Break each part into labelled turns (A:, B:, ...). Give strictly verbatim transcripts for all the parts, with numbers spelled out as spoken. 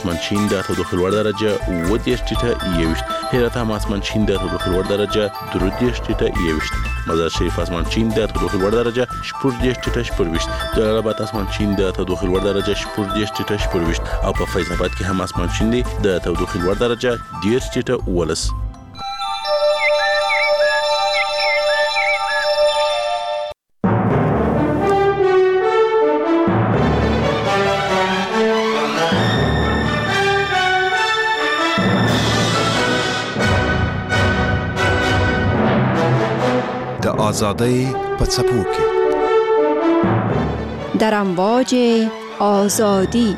A: منشین د تودوخې لوړ درجه اووه دېرش ټیټه یوویشت، هرات هم اسمان چین د تودوخې لوړ درجه درې دېرش ټیټه یوویشت، مزار شریف اسمان چین د تودوخې لوړ درجه شپږ دېرش ټیټه شپږویشت، جلال آباد اسمان چین د تودوخې لوړ درجه شپږ دېرش ټیټه شپږویشت او په فیض آباد کې هم اسمان چین دی د تودوخې لوړ درجه دېرش ټیټه اوولس.
B: آزادی په څپو کې
C: در امواج آزادی.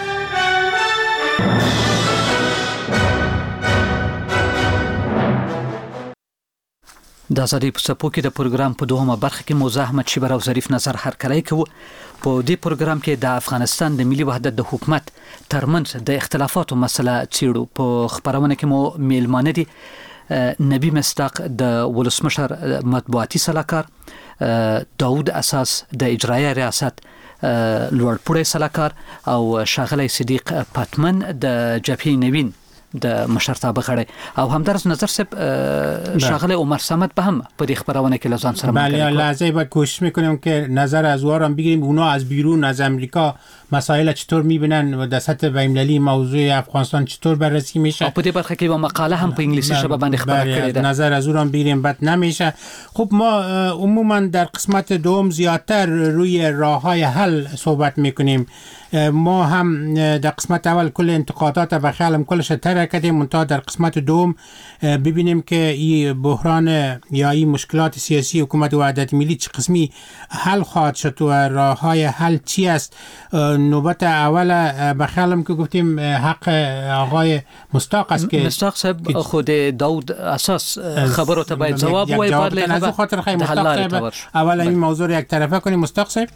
D: د آزادی په څپو کې د پروګرام په دوهمه برخه کې موضوع احمد شیبر او ظریف نظر هرکلی کوو. په دې پروګرام کې د افغانستان د ملي وحدت د حکومت ترمنځ د اختلافاتو مسله څیړو. په خبرونه کې مو میلمانه دي نبی مصداق د ولسمشر مطبوعاتي سلاکار، داود اساس د اجرایه ریاست لوړپوړی سلاکار او شاغلی صدیق پتمن د جبهه نوین د مشرتابه غړی او همدارس نظر صاحب شاغل عمر صمد به هم په دې خبرونه کې لازم سره
E: بله لازم باید کوشش میکنیم که نظر از اونها هم بگیریم. اونا از بیرون از امریکا مسائل چطور میبینن و در سطح بین‌المللی موضوع افغانستان چطور بررسی میشه.
D: په دې برخه کې یو مقاله هم په انګلیسي ژبه باندې خبره کړې ده.
E: نظر از اونها هم بگیریم بد نمیشه. خب ما عموما در قسمت دوم زیادتر روی راههای حل صحبت میکنیم. ما هم در قسمت اول کل انتقادات و خیالم کلش تر کردیم، منتها در قسمت دوم ببینیم که این بحران یا این مشکلات سیاسی حکومت وحدت ملی چه قسمی حل خواهد شد و راههای حل چی است. نوبت اول بخیالم که گفتیم حق آقای مصداق است که
D: مصداق صاحب خود داود اساس خبرو ته باید جواب وای بعد له
E: خاطر خیلی مصداق صاحب اول این موضوع رو یک طرفه کنیم. مصداق صاحب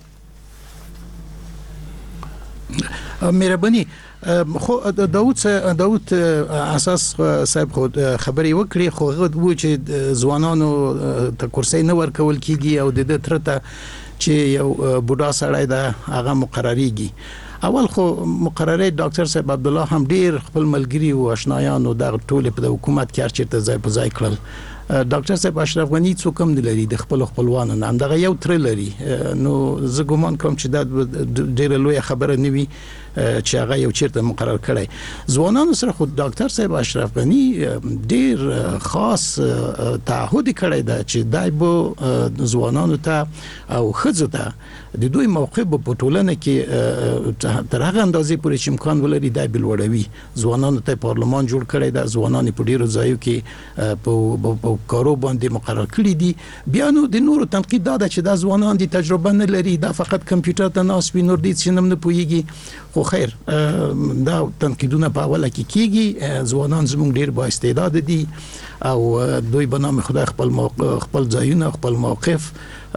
F: مهرباني خو داود داود اساس صاحب خود خبري وکړي خو غو چې ځوانانو ته کورسۍ نه ورکول کیږي او د دې ترته چې یو بوډا سړی دا هغه مقرریږي. اول خو مقرره ډاکټر صاحب عبد الله هم ډیر خپل ملګری او آشنایان او د ټول په حکومت کې چیرته ځای په ځای کړل. ډاکټر صاحب اشرف غنی څوک هم لري د خپل خپلوانو نه دغه یو تر لري. نو زه ګومان کوم چې دا ډیره لوی خبره نه وي چې هغه یو چیرته مقرر کړي. ځوانانو سره خو ډاکټر صاحب اشرف غنی ډیر خاص تعهد کړی دا چې دای بو ځوانانو ته او خځو ته د دوی موقع په ټولنه کې تر هغه اندازې پورې چې امکان ولري دای بلوړوي. ځوانانو ته پارلمان جوړ کړی دا ځوانان په ډیرو ځایو کې په کارو باندې مقرر کړی دي. بیا نو د نورو تنقید دا چې دا ځوانان دي تجربه نه لري، دا فقط کمپیوټر ته ناس وي، نور دي چې نم نه پويږي. خو خیر دا تنقیدونه په اوله کې کیږي. ځوانان زموږ ډیر با استعداد دي او دوی بنام خدای خپل خپل ځایونه خپل موقف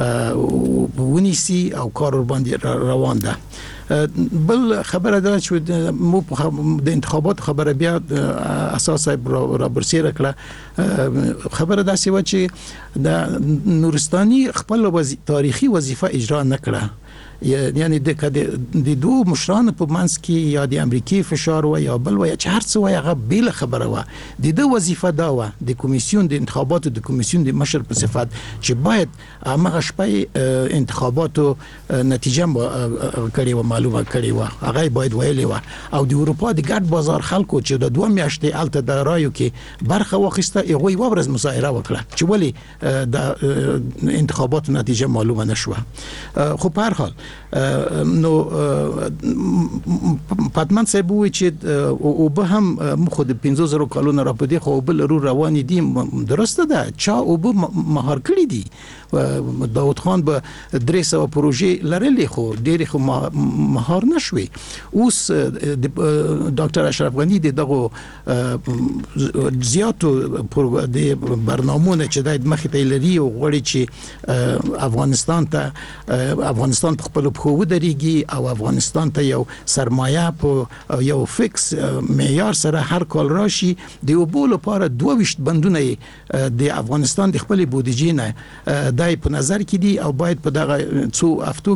F: ونیسي او کار باندې روان ده. بل خبره ده چې مو د انتخابات خبره بیا اساس را برسیره کړه. خبره ده چې د نورستاني خپل وظیفه تاریخي وظیفه اجرا نکړه. یعنی د د دوه مشران په منځ کې یا د امریکای فشار و یا بل و یا هر څه و هغه بیل خبره و. د دوه وظیفه دا و د کمیسیون د انتخاباتو د کمیسیون د مشر په صفت چې باید هغه شپه انتخاباتو نتیجه کړي و معلومه کړي و هغه باید ویلې و. او د اروپا د ګډ بازار خلکو چې د دوه میاشتې الته د رایو کې برخه واخیسته هغه یو ورځ مظاهره وکړه چې ولی د انتخاباتو نتیجه معلومه نشوه. خو په هر حال نو پاتمان صاحب وی چې او به هم خود پنځه زره کالونه را پدې خو بل رو روان دي درسته ده چا او به مهار کړی دي. داود خان به درې سوه پروژې لرلې خو ډېر خو مهار نشوي. اوس ډاکټر اشرف غنی دغه زیاتو د برنامهونه چې د مخې ته لري او غوړي چې افغانستان ته افغانستان په خپل خو ودرېږي او افغانستان ته یو سرمایه په یو فکس معیار سره هر کال راشي. د اوبو لپاره دوه ویشت بندونه د افغانستان د خپل بودیجې نه د دای په نظر کې دي او باید په دغه څو هفتو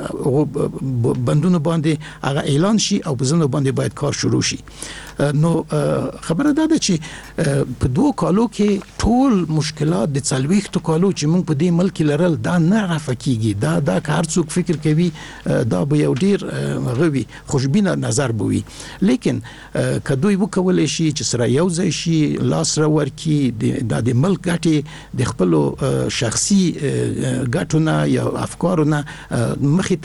F: کې بندونو باندې هغه اعلان شي او په ځنو باندې باید کار شروع شي. نو خبره ده چې په دوه کالو کې ټول مشکلات د څلويختو کالو چې موږ په دې ملک لرل دا نه رافقيږي. دا دا هر څوک فکر کوي دا به یو ډیر غوي خوشبینه نظر بوي، لیکن کدوې وکولای شي چې سره یو ځای شي لاس را ورکی د ملک ګټي د خپل شخصي ګټونه یا افکارونه مخې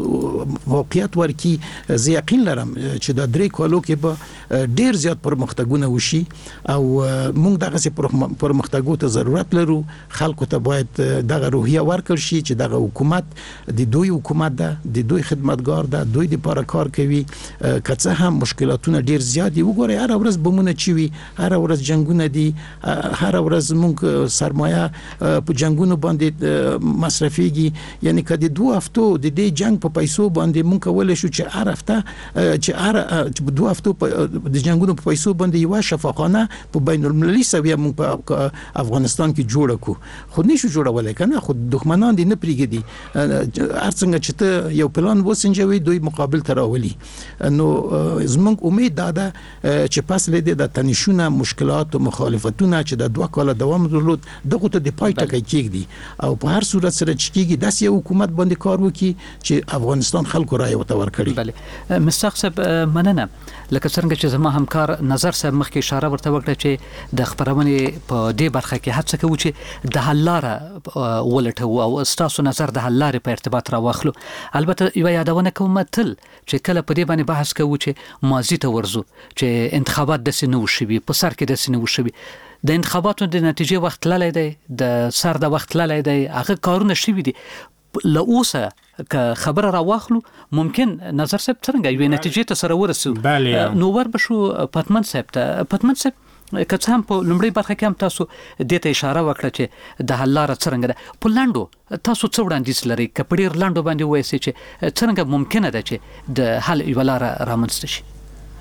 F: ته واقعیت ورکی. زه یقین لرم چې د درې کالو کې به ډیر زیات پرمختګونه وشي او موږ دغه سي پرمختګو ته ضرورت لرو. خلکو ته باید دغه روحیه ورکړ شي چې دغه حکومت د دوی حکومت ده، د دوی خدمتګار ده، دوی د لپاره کار کوي. کڅه هم مشکلاتونه ډیر زیات دي. وګورئ هر ورځ بمونه چوي، هر ورځ جنگونه دي، هر ورځ موږ سرمایه په جنگونو باندې مصرفيږي. یعنی کله دوه هفتو د دې جنگ په پیسو باندې موږ کولای شو چې هر هفته چې هر دوه هفتو د جنگونو په پیسو باندې یو شفاخانه په بین المللي سویه موږ په افغانستان کې جوړ کو. خو نشو جوړولای کنه، خو دښمنان دي نه پریږدي. هر څنګه چې ته یو پلان وسنجوي دوی مقابل تراولي. نو زمونږ امید ده چې پس لیدې د تنشونه مشکلات او مخالفتونه چې د دوه کال دوام درلود دغه ته د پای ټکی کېږي او په هر صورت سره چې کېږي داسې یو حکومت باندې کار وکړي چې افغانستان خلکو رائے وتور کړي.
D: بله مستحق صاحب مننه. لکه څنګه چې زما همکار نظر صاحب مخکې اشاره ورته وکړه چې د خبرونې په دې برخه کې هڅه کوي چې د حل لاره ولټو او ستاسو نظر د حل لارې په ارتباط راوخلو. البته یو یادونه کوم تل چې کله په دې باندې بحث کوو چې ماضي ته ورزو چې انتخابات د سينو شوي په سر کې د سينو شوي د انتخاباتو د نتیجې وخت لاله دی د سر د وخت لاله دی هغه کارونه شوي دي. له اوسه که خبره را واخلو ممکن نظر صاحب څنګه یو نتیجې ته سره ورسو. نو ور بشو پتمن صاحب ته پتمن صاحب که څه هم په لومړی برخه کې هم تاسو دې ته اشاره وکړه چې د حل لاره څنګه ده. په لاندو تاسو څه وړاندیز لرئ که په ډیر لاندو باندې وایي چې څنګه ممکنه ده چې د حل یو لاره رامنځته شي؟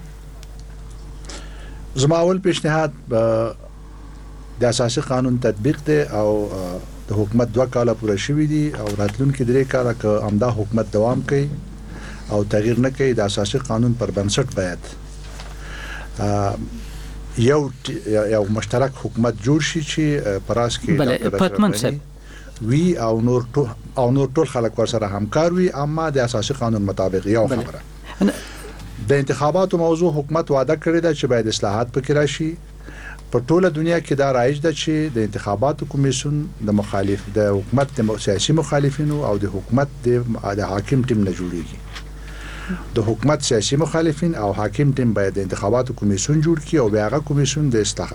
G: زما اول پیشنهاد د اساسي قانون تطبیق دی او د حکومت دوه کاله پوره شوي دي او راتلونکي درې کاله که همدا حکومت دوام کوي او تغییر نه کوي د اساسي قانون پر بنسټ باید یو یو مشترک حکومت جوړ شي چې پراس کې
D: پتمن صاحب
G: وی او نور ټول او نور ټول خلک ورسره همکار وي اما د اساسي قانون مطابق. یو خبره د انتخاباتو موضوع حکومت وعده کړی ده چې باید اصلاحات پکې راشي. په ټوله دنیا کې دا رایج ده چې د انتخاباتو کمیسیون د مخالف د حکومت د سیاسي مخالفینو او د حکومت د حاکم ټیم نه جوړیږي. د حکومت سیاسي مخالفین او حاکم ټیم باید د انتخاباتو کمیسیون جوړ کړي او بیا هغه کمیسیون د اصلاح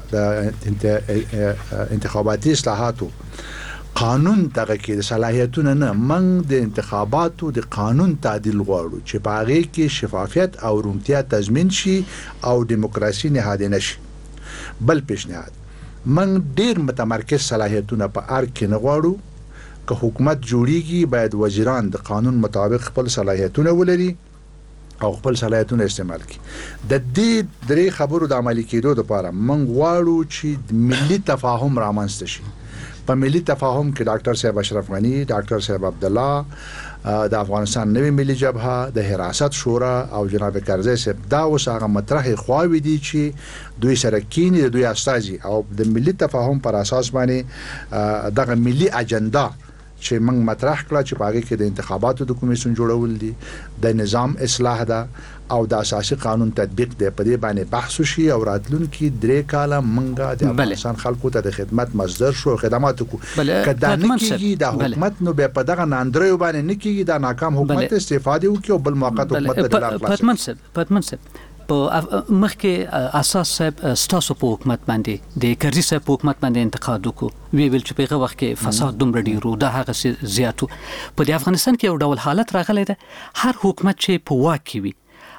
G: د انتخاباتي اصلاحاتو قانون دغه کې د صلاحیتونو نه منګ د انتخاباتو د قانون تعدیل غواړو چې په هغه کې شفافیت او روڼتیا تضمین شي او دیموکراسي نهاده نشي. بل پیشنهاد منګ ډیر متمرکز صلاحیتونه په ار کې نه غواړو. که حکومت جوړیږي باید وزیران د قانون مطابق خپل صلاحیتونه ولري او خپل صلاحیتونه استعمال کړي. د دې درې خبرو د عملي کېدو لپاره منګ غواړو چې ملي تفاهم رامنځته شي. په ملي تفاهم کې ډاکټر صاحب اشرف غنی، ډاکټر صاحب عبد الله د افغانستان نوې ملي جبهه، د حراست شورا او جناب کرزی صاحب دا اوس هغه مطرح خواوي دي چې دوی سره کینی د دوی استازي او د ملي تفاهم پر اساس باندې دغه ملي اجنډا چې موږ مطرح کړه چې پاګه کې د انتخاباتو د کمیسیون جوړول دي، د نظام اصلاح ده او د اساسي قانون تطبیق دی. په دې باندې بحث وشي او راتلونکي درې کاله موږ د افغانستان خلکو ته د خدمت مصدر شو خدمات کو کدا نه کیږي د حکومت نو به په دغه ناندریو باندې نه کیږي د ناکام حکومت استفاده وکړي او بل موقت حکومت د دلاغ
D: پاتمن صاحب پاتمن صاحب په مخکې اساس صاحب ستاسو په حکومت باندې د کرزي صاحب په حکومت باندې انتقاد وکړو وی ویل چې په هغه وخت کې فساد دومره ډیرو د هغه زیاتو په افغانستان کې یو ډول حالت راغلی ده هر حکومت چې په واک کې وي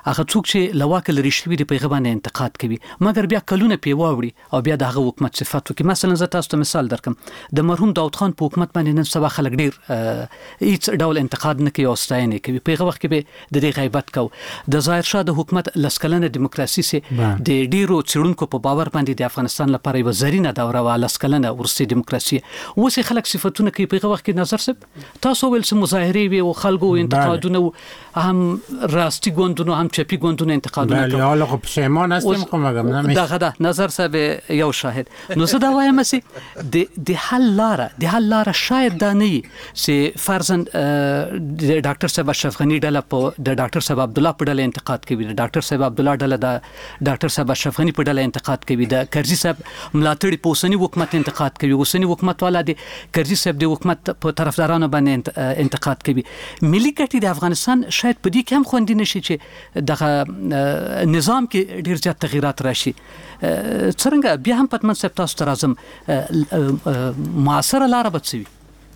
D: هغه څوک چې لواک لري شوی دی په غوانه انتقاد کوي مګر بیا کلونه پی واوړي او بیا دغه حکومت صفات کوي. مثلا زه تاسو ته مثال درکم د مرحوم داود خان په حکومت باندې نن سبا خلک ډیر هیڅ ډول انتقاد نه کوي او ستاینه کوي. په هغه وخت کې به د دې غیبت کو د ظاهر شاه د حکومت لسکلنه دیموکراسي سي د ډیرو چړونکو په باور باندې د افغانستان لپاره یو زرینه دوره و لسکلنه ورسي دیموکراسي اوس خلک صفاتونه کوي. په هغه وخت کې نظر سب تاسو ول سم مظاهره وي او خلکو انتقادونه هم راستی ګوندونو هم چپی ګوندونو انتقادونه
E: کوي. بله حالا خب پښیمان هستیم خو مګم نه
D: دغه دا نظر سب یو شاهد نو زه دا وایم چې د د حل لاره د حل لاره شاید دا نه چې فرضاً د ډاکټر صاحب اشرف غنی ډله په د ډاکټر صاحب عبد الله په ډله انتقاد کوي د ډاکټر صاحب عبد الله ډله د ډاکټر صاحب اشرف غنی په ډله انتقاد کوي د کرزي صاحب ملاتړي په اوسنی حکومت انتقاد کوي اوسنی حکومت والا د کرزي صاحب د حکومت په طرفدارانو باندې انتقاد کوي. ملي ګټې د افغانستان شاید په دې کې هم خوندې نشي چې دغه نظام کې ډیر زیات تغیرات راشي. څنګه بیا هم پتمن صاحب تاسو ته راځم معاصره لاره به څه وي؟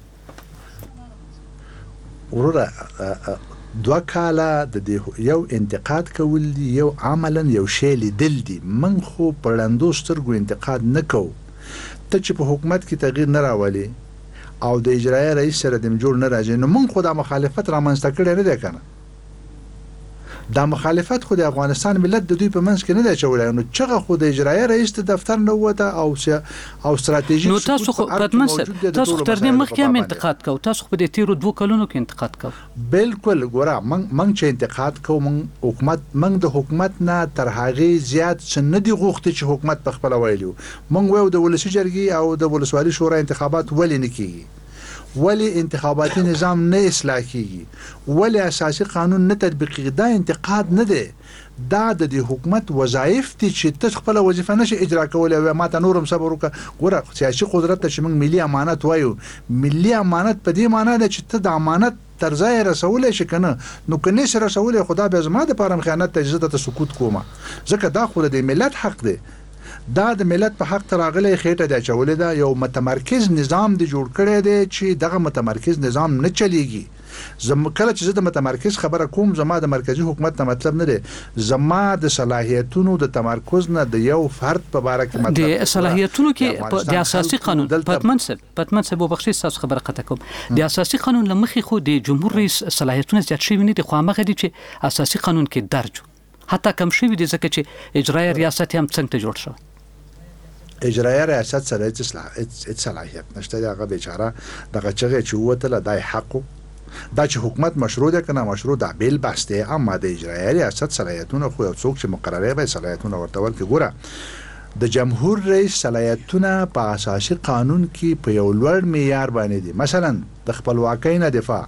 G: وروره دوه کاله د دې یو انتقاد کول دي یو عملاً یو شی لیدل دي. من خو په ړندو سترګو انتقاد نه کوو. ته چې په حکومت کې تغییر نه راولي او د اجرایي رئیس سره د جوړ نه راځي نو من خو د مخالفت رامنځته کړی نه دی کنه. دا مخالفت خو د افغانستان ملت د دوی په منځ کې نه دی چولای نو چغه خو د اجرایي رئیس ته دفتر نه وته او او ستراتیژیک
D: نو تاسو خو پدمن تاسو تر دې مخکې هم انتقاد کوو تاسو خو په دې تیرو دوه کلونو کې انتقاد کوو.
G: بالکل ګوره من من چې انتقاد کوم من حکومت من د حکومت نه تر هغه زیات څه نه دی غوښتي چې حکومت په خپل ویلو. من وو د ولسی جرګي او د ولسوالۍ شورا انتخابات ولې نه کیږي ولی انتخاباتي نظام نه اصلاح کیږي ولی اساسي قانون نه تطبیقي. دا انتقاد نه دی دا د حکومت وظایف دي چې ته خپل وظیفه نشي اجرا کولای او ماته نورم صبر وکړه. ګوره سیاسي قدرت چې موږ ملي امانت وایو ملي امانت په دې معنی ده چې ته د امانت تر ځای رسولې شي کنه نو کني سره رسولې خدا به زما د پاره خیانت ته اجازه ته سکوت کومه ځکه دا خو د ملت حق دی. دا د ملت په حق تراغلي خېټه د چولې دا یو متمرکز نظام دی جوړ کړی دی چې دغه متمرکز نظام نه چلیږي. زم کله چې د متمرکز خبره کوم زما د مرکزی حکومت نه مطلب نه دی زما د صلاحیتونو د تمرکز نه د یو فرد په اړه کې مطلب
D: د صلاحیتونو کې د اساسي قانون پتمن صاحب پتمن صاحب وبخښي تاسو خبره قطع کوم د اساسي قانون لمخې خو د جمهور رئیس صلاحیتونه زیات شوی نه دي خو هغه دي چې اساسي قانون کې درج حتی کم شوی دي ځکه چې اجرایي ریاست هم څنګه جوړ شو.
G: اجرایي ریاست سره هیڅ صلاحیت نشته هغه بیچاره دغه چغه چې وته لدای حق دا چې حکومت مشروع ده کنه مشروع ده بیل بسته اما د اجرایي ریاست صلاحیتونه خو یو څوک چې مقرره به صلاحیتونه ورته ورکړي. ګوره د جمهور رئیس صلاحیتونه په اساسي قانون کې په یو لوړ معیار باندې دي. مثلا د خپلواکۍ نه دفاع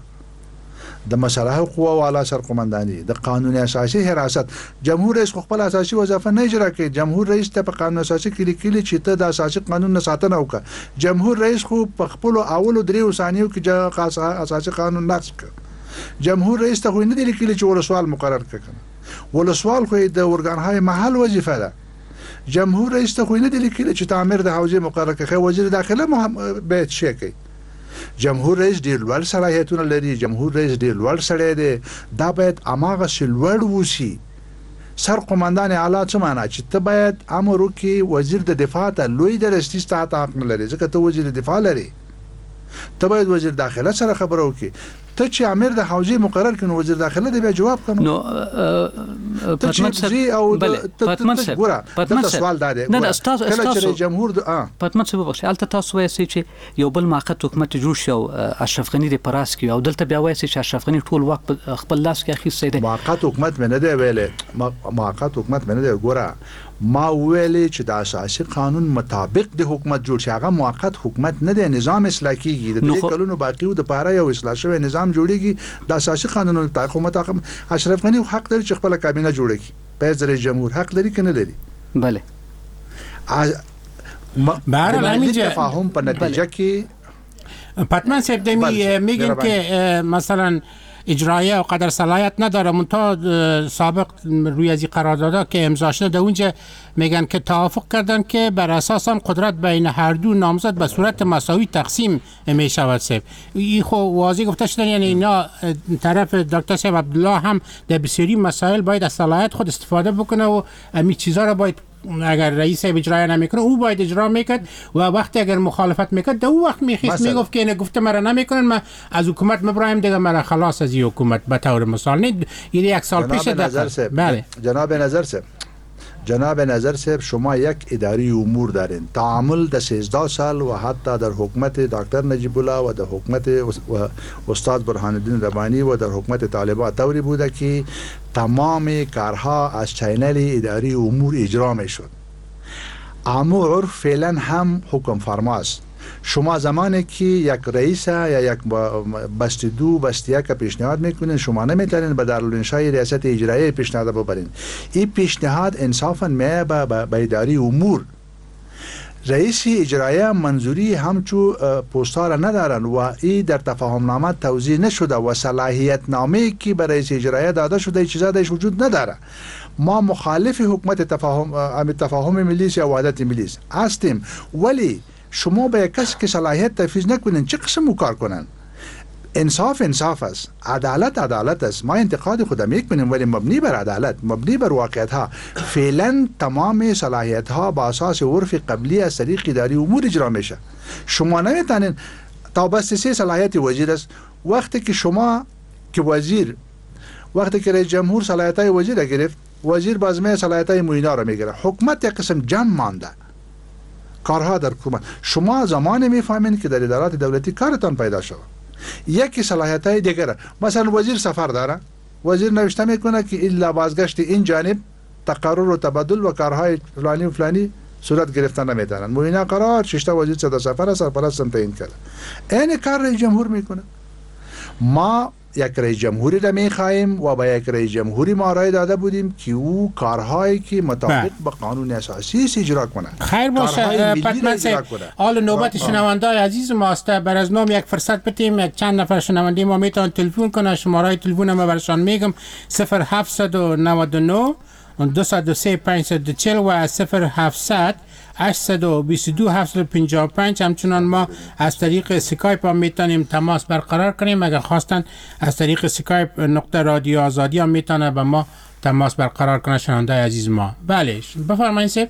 G: د مسلحه قوا والا سرقومنداني د قانون اساسي حراست جمهور رئیس خپل اساسي وظیفه نه اجرا کوي. جمهور رئیس ته په قانون اساسي کې لیکلي چې ته د اساسي قانون نه ساتنه وکړه. جمهور رئیس خو په خپل اولو دریو ثانیو کې اساسي قانون نقض کړ. جمهور رئیس ته خو نه دی لیکلي چې ولسوال مقرر کړي. ولسوال خو د اورګانهای محل وظیفه ده. جمهور رئیس ته خو نه دی لیکلي چې تعمیر د حوزې مقرر کړي. وزیر داخله به شي کوي. جمهور رئیس ډیر لوړ صلاحیتونه لري. جمهور رئیس ډیر لوړ سړی دی. دا باید اماغه لوړ وسی سر قومندان اعلی څه معنا چې ته باید امر وکړي وزیر د دفاع ته لوی درستی ستاسو حق نه لري ځکه ته وزیر دفاع لري. ته باید وزیر داخله سره خبرو وکړي. ته چې امیر د حوزې مقرر کړي وزیر داخله دی بیا جواب کړي.
D: نو پتمن صاحب
G: او
D: پتمن صاحب
G: پتمن سوال دا دی
D: نه استاد استاد
G: جمهور
D: پتمن صاحب بخښه البته تاسو وایي چې یو بل موقت حکومت جوړ شو اشرف غنی د پراس کې او دلته بیا وایي چې اشرف غنی ټول وخت خپل لاس کې اخیسته دی.
G: موقت حکومت مې نه دی ویلې موقت حکومت مې نه دی. ګوره ما ویلې چې د اساسي قانون مطابق د حکومت جوړ شي هغه موقت حکومت نه دی نظام اصلاح کیږي. د دې کلونو باقی او د پاره یو اصلاح شوی نظام جوړیږي. د اساسي قانون د حکومت اشرف غنی حق لري چې خپل کابینه جوړ کړي. په رئیس جمهور حق لري کنه لري.
D: بله
E: بهر همین
G: تفاهم په نتیجه کې
E: پتمن صاحب دمی میگن که مثلا اجرایی و قدر صلاحیت نداره. منتها سابق روی از این قراردادها که امضا شده اونجا میگن که توافق کردن که بر اساس آن قدرت بین هر دو نامزد به صورت مساوی تقسیم می شود. سیب این خو واضح گفته شده، یعنی اینا طرف دکتر صاحب عبدالله هم در بسیاری مسائل باید از صلاحیت خود استفاده بکنه و امی چیزا را باید اگر رئیس اجرایی نمیکنه او باید اجرا میکرد و وقتی اگر مخالفت میکرد در او وقت میخیست میگفت که اینه گفته مرا نمیکنن، من از حکومت مبرایم دیگه، مرا خلاص از این حکومت به طور مثال. نه یک سال پیش
G: دقیقا. بله جناب نظر صاحب، جناب نظر صاحب شما یک اداری امور دارین، تعامل در سیزده سال و حتی در حکومت دکتر نجیب الله و در حکومت استاد برهان الدین ربانی و در حکومت طالبان طوری بوده که تمام کارها از چینل اداری امور اجرا می شد. اما عرف فعلا هم حکم فرماست. شما زمانی که یک رئیس یا یک بسته دو بسته یک پیشنهاد میکنین، شما نمیتونین به دارالانشای ریاست اجرایی پیشنهاد ببرین. این پیشنهاد انصافا می به اداری امور. رئیس اجرایی منظوری همچو پستار ندارن و این در تفاهم نامه توضیح نشده و صلاحیت نامه که به رئیس اجرایی داده شده این چیزا درش وجود نداره. ما مخالف حکومت تفاهم تفاهم ملی یا وحدت ملی هستیم، ولی شما به کسی که صلاحیت تفویض نکنین چه قسم کار کنن؟ انصاف انصاف است، عدالت عدالت است. ما انتقاد خود میکنیم ولی مبنی بر عدالت، مبنی بر واقعیت ها. فعلا تمام صلاحیت ها با اساس عرف قبلی از طریق اداری امور اجرا میشه. شما نمیتونین تا بس سه صلاحیت وزیر است، وقتی که شما که وزیر وقتی که رئیس جمهور صلاحیت های وزیر گرفت، وزیر بازمه صلاحیت های معینا را میگیره. حکومت یک قسم جمع مانده، کارها در حکومت. شما زمان میفهمین که در ادارات دولتی کارتان پیدا شد. یکی صلاحیت های دیگر، مثلا وزیر سفر داره، وزیر نوشته میکنه که الا بازگشت این جانب تقرر و تبادل و کارهای فلانی و فلانی صورت گرفتن نمیتونن. معینه قرار شش وزیر صدا سفر سرپرست تعیین کرده. این کار رئیس جمهور میکنه. ما یک رئیس جمهوری را میخواهیم و با یک رئیس جمهوری ما رای داده بودیم که او کارهایی که مطابق با قانون اساسی اجرا کنه.
E: خیر باشه پتمن صاحب، حال نوبت شنوندای عزیز ماست. بر از نام یک فرصت بدیم، یک چند نفر شنونده ما میتونن تلفن کنن. شماره تلفن ما برشان میگم صفر هفت نه نه دو صفر سه پنج صفر چهل و صفر هفتصد هشتصد و بیست و دو هفتصد و پنجاه و پنج. همچنان ما از طریق اسکایپ هم میتونیم تماس برقرار کنیم. اگر خواستن از طریق اسکایپ نقطه رادیو آزادی هم میتونه با ما تماس برقرار کنه شنونده عزیز ما. بله بفرمایید سیب.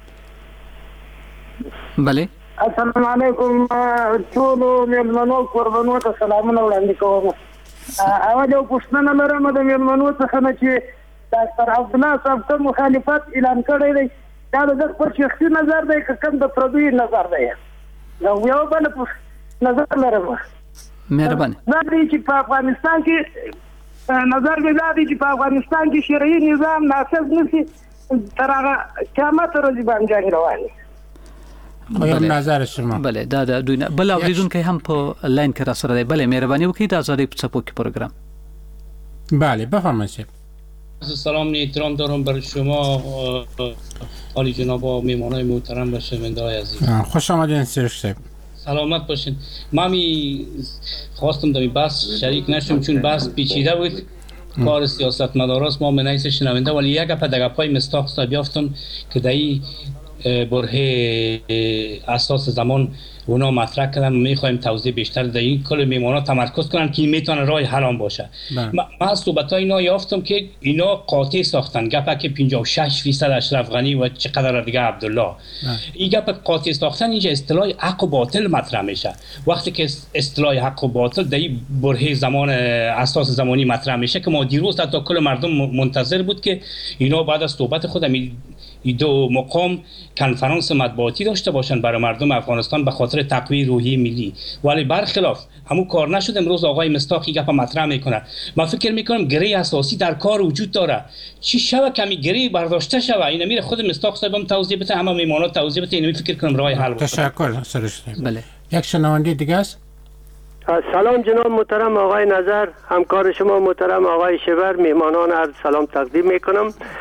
D: بله
H: السلام علیکم ټول میلمنو قربانو ته سلامونه وړاندې کوم. اول یو پوښتنه لرم د میلمنو څخه نه چې ډاکټر عبدالله صاحب کوم مخالفت اعلان کړی دی، دا د خپل شخصي نظر دی که کوم د پردوی نظر دی؟ نو یو بل نظر لرم.
D: مهرباني.
H: دا دی چې په افغانستان کې نظر دی دا دی چې په افغانستان کې شرعي نظام نافذ نشي تر هغه قیامت ورځې باندې روان دی.
E: خو نظر شما
D: بله دا د دوی بل اوریدونکو هم په لاین کې را سره دی. بله مهرباني وکړئ د آزادۍ په څپو کې پروګرام.
E: بله بفرمایید.
I: سلام احترام دارم برای شما عالی جناب و میمانای محترم و شنونده‌های عزیز.
E: خوش آمدین سرش صاحب.
I: سلامت باشین. من می خواستم در بحث شریک نشم چون بحث پیچیده بود. کار سیاست مداراست ما منیس شنونده، ولی یک گپ در گپ‌های مستاق صاحب یافتم که در این بره اساس زمان اونا مطرح کردن. میخوایم توضیح بیشتر در این کل میمونا تمرکز کنن که میتونه راه حل باشه. من از صحبت‌های اینا یافتم که اینا قاطع ساختن گپا که پنجاه و شش درصد اشرف غنی و چقدر دیگه عبدالله. این گپ قاطع ساختن اینجا اصطلاح حق و باطل مطرح میشه. وقتی که اصطلاح حق و باطل در این بره زمان اساس زمانی مطرح میشه که ما دیروز تا کل مردم منتظر بود که اینا بعد از صحبت خودم این دو مقام کنفرانس مطبوعاتی داشته باشن برای مردم افغانستان به خاطر تقویت روحیه ملی، ولی برخلاف همون کار نشد. امروز آقای مستاقی گپ مطرح میکنه. من فکر میکنم گره اساسی در کار وجود داره. چی شوه کمی گره برداشته شوه اینا میره خود مستاق صاحب هم توضیح بده، همه میمانا توضیح بده. اینو فکر کنم راه حل باشه.
E: تشکر سرش.
D: بله
E: یک شنونده دیگه است.
J: سلام جناب محترم آقای نظر، همکار شما محترم آقای شبر، میهمانان عرض سلام تقدیم میکنم.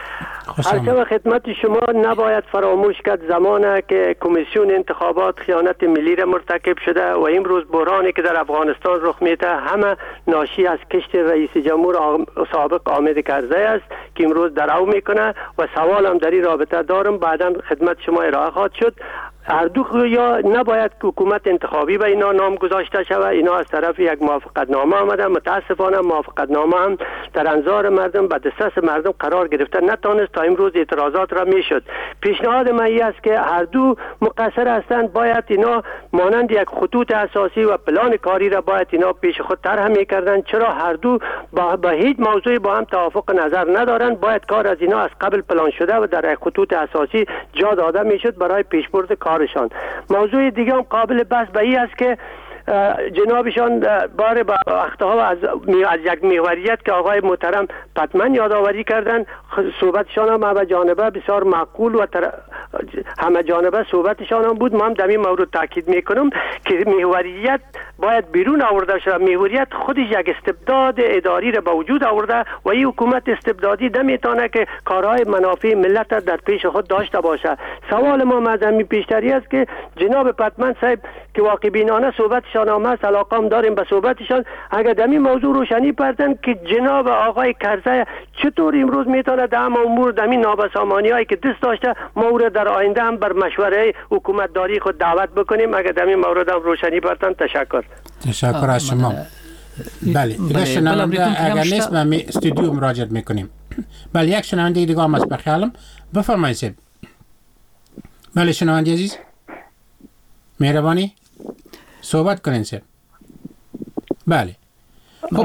J: هرچه خدمت شما نباید فراموش کرد زمانی که کمیسیون انتخابات خیانت ملی را مرتکب شده و امروز بحرانی که در افغانستان رخ میده همه ناشی از کشت رئیس جمهور سابق حامد کرزی است که امروز درو میکنه و سوالم در این رابطه دارم، بعدا خدمت شما ارائه خواهد شد. هر دو یا نباید حکومت انتخابی به اینا نام گذاشته شود، اینا از طرف یک موافقت نامه آمده، متاسفانه موافقت نامه هم در انظار مردم به دسترس مردم قرار گرفته نتانست تا امروز اعتراضات را میشد. پیشنهاد من است که هر دو مقصر هستند، باید اینا مانند یک خطوط اساسی و پلان کاری را باید اینا پیش خود طرح میکردن. چرا هر دو با, با هیچ موضوعی با هم توافق نظر ندارند؟ باید کار از اینا از قبل پلان شده و در خطوط اساسی جا داده میشد برای پیشبرد کارشان. موضوع دیگه هم قابل بحث به این است که جنابشان بار با اختها از از یک محوریت که آقای محترم پتمن یادآوری کردن، صحبتشان هم همه جانبه بسیار معقول و تر... همه جانبه صحبتشان هم بود. ما هم در این مورد تاکید میکنم که محوریت باید بیرون آورده شود. محوریت خودش یک استبداد اداری را به وجود آورده و این حکومت استبدادی نمیتونه که کارهای منافع ملت در پیش خود داشته باشه. سوال ما مردمی پیشتری است که جناب پتمن صاحب که واقع بینانه صحبتشان هم هست، علاقه داریم به صحبتشان، اگر در این موضوع روشنی پردن که جناب آقای کرزی چطور امروز میتونه در هم امور در این نابسامانی هایی که دست داشته مورد در آینده هم بر مشوره حکومت داری خود دعوت بکنیم. اگر در این مورد هم روشنی پردن. تشکر.
E: تشکر از شما. بله دیگه شنونده اگر نیست ما استودیو مراجعه میکنیم. بله یک شنونده دیگه هم است بخیالم. بفرمایید. بله شنونده عزیز مهربانی صحبت کنین سر. بله خب.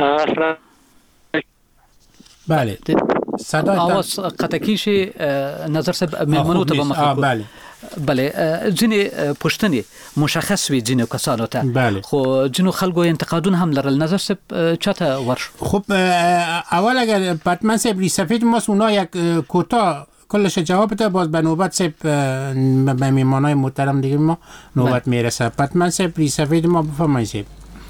E: بله صدای
D: آواز قطعیش نظر سب میمنو ته بمخکو.
E: بله
D: بله ځینې پوښتنې مشخص وي ځینې کسانو ته،
E: بله.
D: خو ځینو خلکو انتقادونه هم لرل. نظر سب چاته ورش؟
E: خب اول اگر پتمن صاحب ریسفید ماست اونا یک کوتاه کلش جواب بده، باز به نوبت صاحب به میمانای محترم دیگه ما نوبت میرسه. پتمن صاحب ریسفید ما بفرمایید صاحب.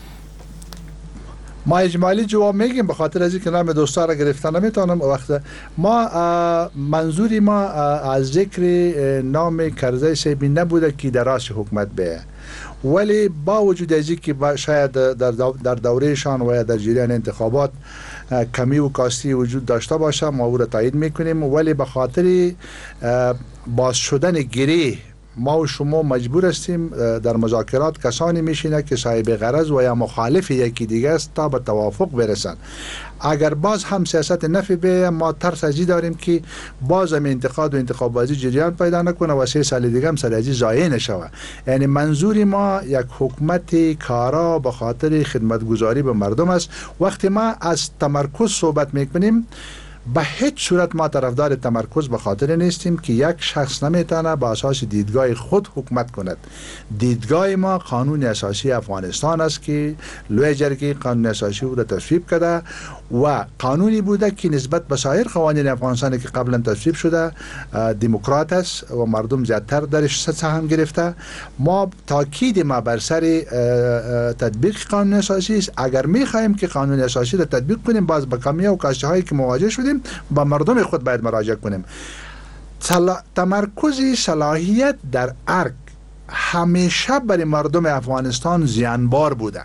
G: ما اجمالی جواب میگیم به خاطر از اینکه نام دوستا را گرفتن نمیتونم. وقت ما منظوری ما از ذکر نام کرزی صاحب نبوده که در راس حکومت به، ولی با وجود از اینکه شاید در در دورهشان و یا در جریان انتخابات کمی و کاستی وجود داشته باشه ما او را تایید میکنیم، ولی به خاطر باز شدن گره ما و شما مجبور هستیم در مذاکرات کسانی میشینه که صاحب غرض و یا مخالف یکی دیگه است تا به توافق برسن. اگر باز هم سیاست نفی به ما ترس ازی داریم که باز هم انتقاد و انتخاب بازی جریان پیدا نکنه و سه سال دیگه هم سر ازی ضایع نشوه. یعنی منظور ما یک حکومت کارا به خاطر خدمتگزاری به مردم است. وقتی ما از تمرکز صحبت میکنیم به هیچ صورت ما طرفدار تمرکز به خاطر نیستیم که یک شخص نمیتونه با اساس دیدگاه خود حکومت کند. دیدگاه ما قانون اساسی افغانستان است که لوی جرگه قانون اساسی او را تصویب کرده و قانونی بوده که نسبت به سایر قوانین افغانستان که قبلا تصویب شده دموکرات است و مردم زیادتر درش سهم گرفته. ما تاکید ما بر سر تطبیق قانون اساسی است. اگر میخواهیم که قانون اساسی را تطبیق کنیم باز با کمی و کاسته هایی که مواجه شدیم با مردم خود باید مراجعه کنیم. تمرکز صلاحیت در ارگ همیشه برای مردم افغانستان زیانبار بوده.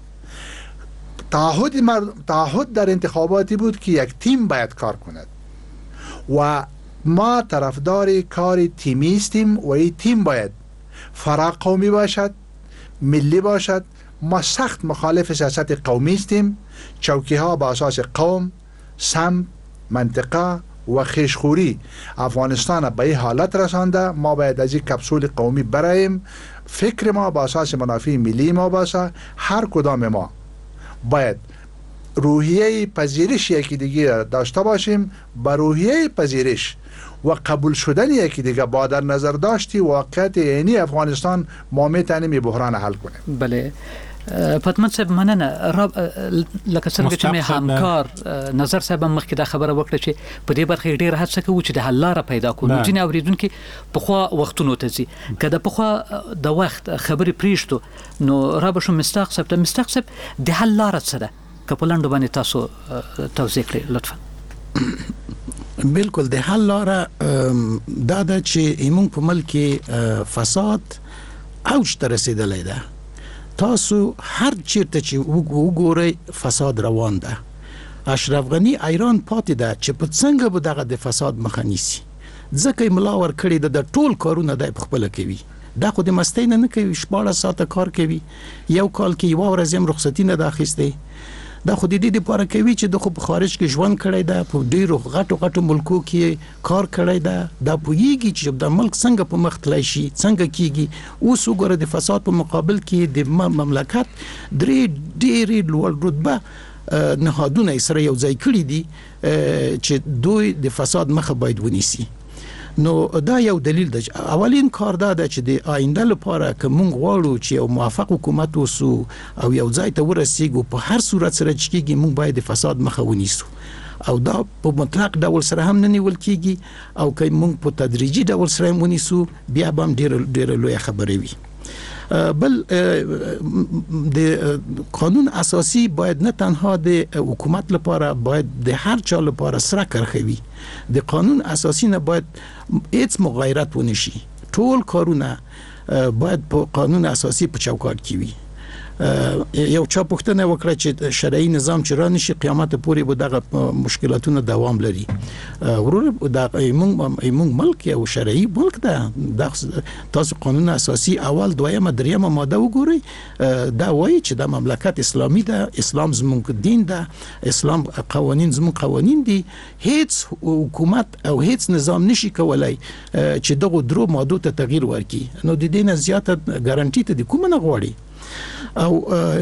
G: تعهد مرد... تعهد در انتخاباتی بود که یک تیم باید کار کند و ما طرفدار کار تیمی هستیم و این تیم باید فراق قومی باشد، ملی باشد. ما سخت مخالف سیاست قومی هستیم. چوکی ها با اساس قوم، سمت، منطقه و خیشخوری افغانستان به این حالت رسانده. ما باید از این کپسول قومی برایم. فکر ما با اساس منافع ملی ما باشه. هر کدام ما باید روحیه پذیرش یکی دیگه داشته باشیم. با روحیه پذیرش و قبول شدن یکی دیگه با در نظر داشتی واقعیت عینی افغانستان ما میتونیم بحران حل کنیم.
D: بله پتمن صاحب مننه. لکه څنګه چې مې همکار نظر صاحب مخکې دا خبره وکړه چې په دې برخه ډېر هڅه کوو چې د حل لاره پیدا کړو. ځینې اوریدونکي پخوا وختونو ته ځي که د پخوا د وخت خبرې پرېږدو نو را به شو مصداق صاحب ته. مصداق صاحب د حل لاره څه ده که په لنډو باندې تاسو توضیح کړئ لطفا.
F: بالکل د حل لاره دا ده چې ایمون په ملک کې فساد اوج ته رسیدلی ده. تاسو هر چیرته چې وګورئ فساد روان ده. اشرف غنی ایران پاتې ده چې په څنګه به دغه د فساد مخه نیسي، ځکه ملا ور کړی د ټول کارونه د خپل کوي. دا خو د مستۍ نه کوي، شپاړس ساعته کار کوي، یو کال کې یو ورځ هم رخصتي نه ده اخیستې. دا خو د دې لپاره کوي چې د خو په خارج کې ژوند کړی ده، په ډیرو غټو غټو ملکو کې کار کړی ده. دا پوهیږي چې د ملک څنګه په مخ تللی شي، څنګه کیږي. اوس وګوره د فساد په مقابل کې د مملکت درې ډېرې لوړ رتبه نهادونه سره یو ځای کړي دي چې دوی د فساد مخه باید ونیسي. نو دا یو دلیل ده. اولین کار دا ده چې د آینده لپاره که موږ غواړو چې یو موافق حکومت وسو او یو ځای ته ورسیږو، په هر صورت سره چې کېږي موږ باید د فساد مخه ونیسو، او دا په مطلق ډول سره هم نه نیول کېږي، او که موږ په تدریجي ډول سره هم ونیسو بیا به هم ډېره ډېره لویه خبره وي. بل د قانون اساسی باید نه تنها د حکومت لپاره، باید د هر چا لپاره سره کرخوي. د قانون اساسی نه باید هیڅ مغایرت ونشي. ټول کارونه باید په قانون اساسی په چوکاټ کې وي. یو چا پوښتنه وکړه چې شرعي نظام چې را نشي قیامت پورې به دغه مشکلاتونه دوام لري. ورور د ایمون ملک یو شرعي ملک ده. تاسو قانون اساسی اول دویمه دریمه ماده وګورئ، دا وایي چې د مملکت اسلامي ده، اسلام زموږ دین ده، اسلام قوانین زموږ قوانین دي. هیڅ حکومت او هیڅ نظام نشي کولای چې دغه درو مادو ته تغییر ورکړي. نو د دې نه زیاته ګارانټي ته د کوم نه غواړي. او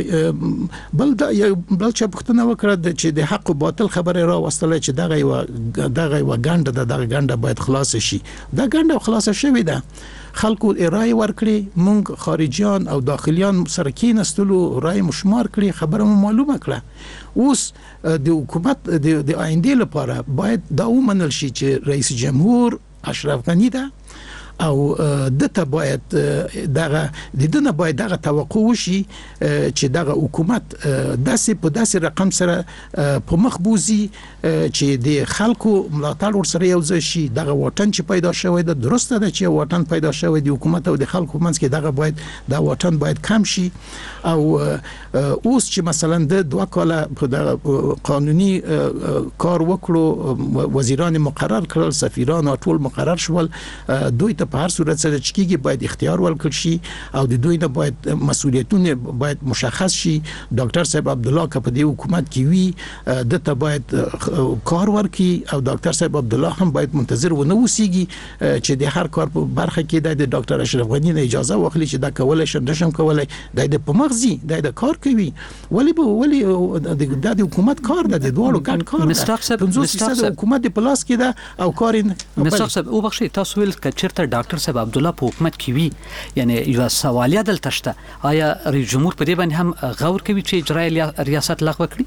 F: بل دا یو بل چې پښتنه وکړه چې د حق او باطل خبره را وستله چې دغه یو دغه یو ګنده د دغه ګنده باید خلاص شي. دا ګنده خلاص شوی ده، خلکو رای ورکړي، مونږ خارجيان او داخليان سره کېنستلو، رای مشمار کړي، خبره مو معلومه کړه. اوس د حکومت د آینده لپاره باید دا ومنل شي چې رئیس جمهور اشرف غنی ده، او دته باید دغه د دنه باید دغه توقع وشي چې دغه حکومت داسې په داسې رقم سره په مخبوزي چې د خلکو ملاتړ ورسره یو ځای شي. دغه وطن چې پیدا شوی ده، درسته ده چې وطن پیدا شوی دی، حکومت او د خلکو منځ کې دغه باید دا وطن باید کم شي. او اوس چې مثلا د دوه کاله په قانوني کار وکړو، وزیران مقرر کړل، سفیران ټول مقرر شول، دوی په هر صورت سره چې کېږي باید اختیار ورکړ شي، او د دوی نه باید مسؤلیتونه باید مشخص شي. ډاکټر صاحب عبد الله که په دې حکومت کې وي، دته باید کار ورکړي، او ډاکټر صاحب عبد الله هم باید منتظر ونه اوسېږي چې د هر کار په برخه کې د ډاکټر اشرف غنی نه اجازه واخلي چې دا کولای شي نشم کولای، د په مغزي د کار کوي. ولی به ولی د حکومت کار ده، د دوړو ګډ کار ده. پنځوس فیصد حکومت د پلاس کې ده او کار نه.
D: مستر صاحب او بخشي تاسو ویل ک چیرته ډاکټر صاحب عبد الله په حکومت کې وی، یعنی یو سوالیه دلته شته، آیا رئیس جمهور په دې باندې هم غور کوي چې اجرای ریاست لغوه کړي؟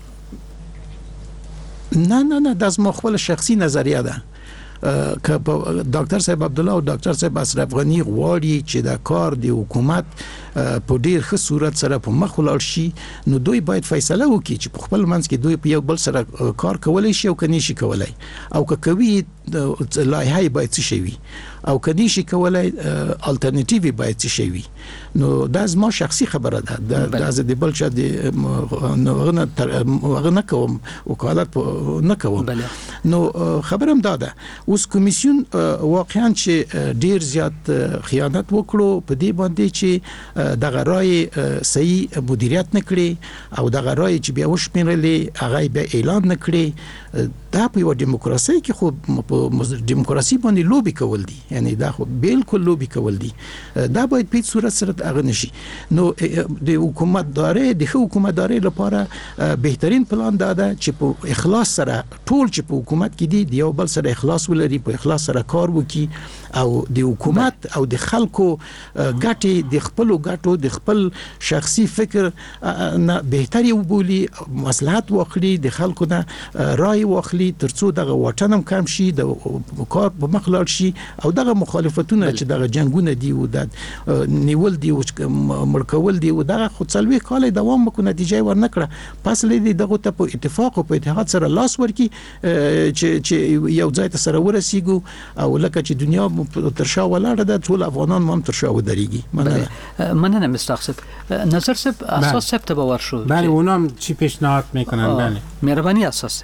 F: نه نه نه دا زما خپل شخصي نظریه ده. که ډاکټر صاحب عبد الله او ډاکټر صاحب اشرف غنی غواړي چې دا کار د حکومت په ډیر ښه صورت سره په مخ ولاړ شي، نو دوی باید فیصله وکړي چې په خپل منځ کې دوی په یو بل سره کار کولای شي او کني شي کولای، او که کوي لایحه باید څه شي وي، او کني شي کولای الټرنیټیو باید څه شي وي. نو دا زما شخصي خبره ده، دا د بل چا د نه نه کوم وکالت نه کوم. نو خبرم دا ده اوس کمیسیون واقعا چې ډیر زیات خیانت وکړو په دې باندې چې دغه رای صحیح مدیریت نکړي، او دغه رای چې بیا وشمېرلې هغه بیا اعلان نکړي. دا په یو دیموکراسي کې خو په دیموکراسي باندې لوبي کول دي، یعنی دا خو بالکل لوبي کول دي. دا باید په صورت سره هغه نشي. نو د حکومت داري د حکومتداري لپاره بهترین پلان دا ده چې په اخلاص سره ټول چې په حکومت کې دي د یو بل سره اخلاص ولري، په اخلاص سره کار وکړي، او د حکومت او د خلکو ګټې د خپل ګټو د خپل شخصي فکر نه بهتري وبولي، مصلحت واخلي، د خلکو نه رائے واخلي، غواړي ترڅو دغه واټن هم کم شي د کار په مخ لاړ شي او دغه مخالفتونه چې دغه جنگونه دي او د نیول دي او مرکول دي او دغه خو څلوي کال دوام وکړي نتیجه ورنکړه پس لدی دغه ته په اتفاق او په اتحاد سره لاس ورکي چې چې یو ځای ته سره ورسیږو او لکه چې دنیا ترشا ولاړه ده ټول افغانان هم ترشا ودرېږي
D: مننه مننه مستقصب نظر سب اساس سب ته باور شو
E: بله اونام چی پیشنهاد میکنن بله
D: مهربانی اساس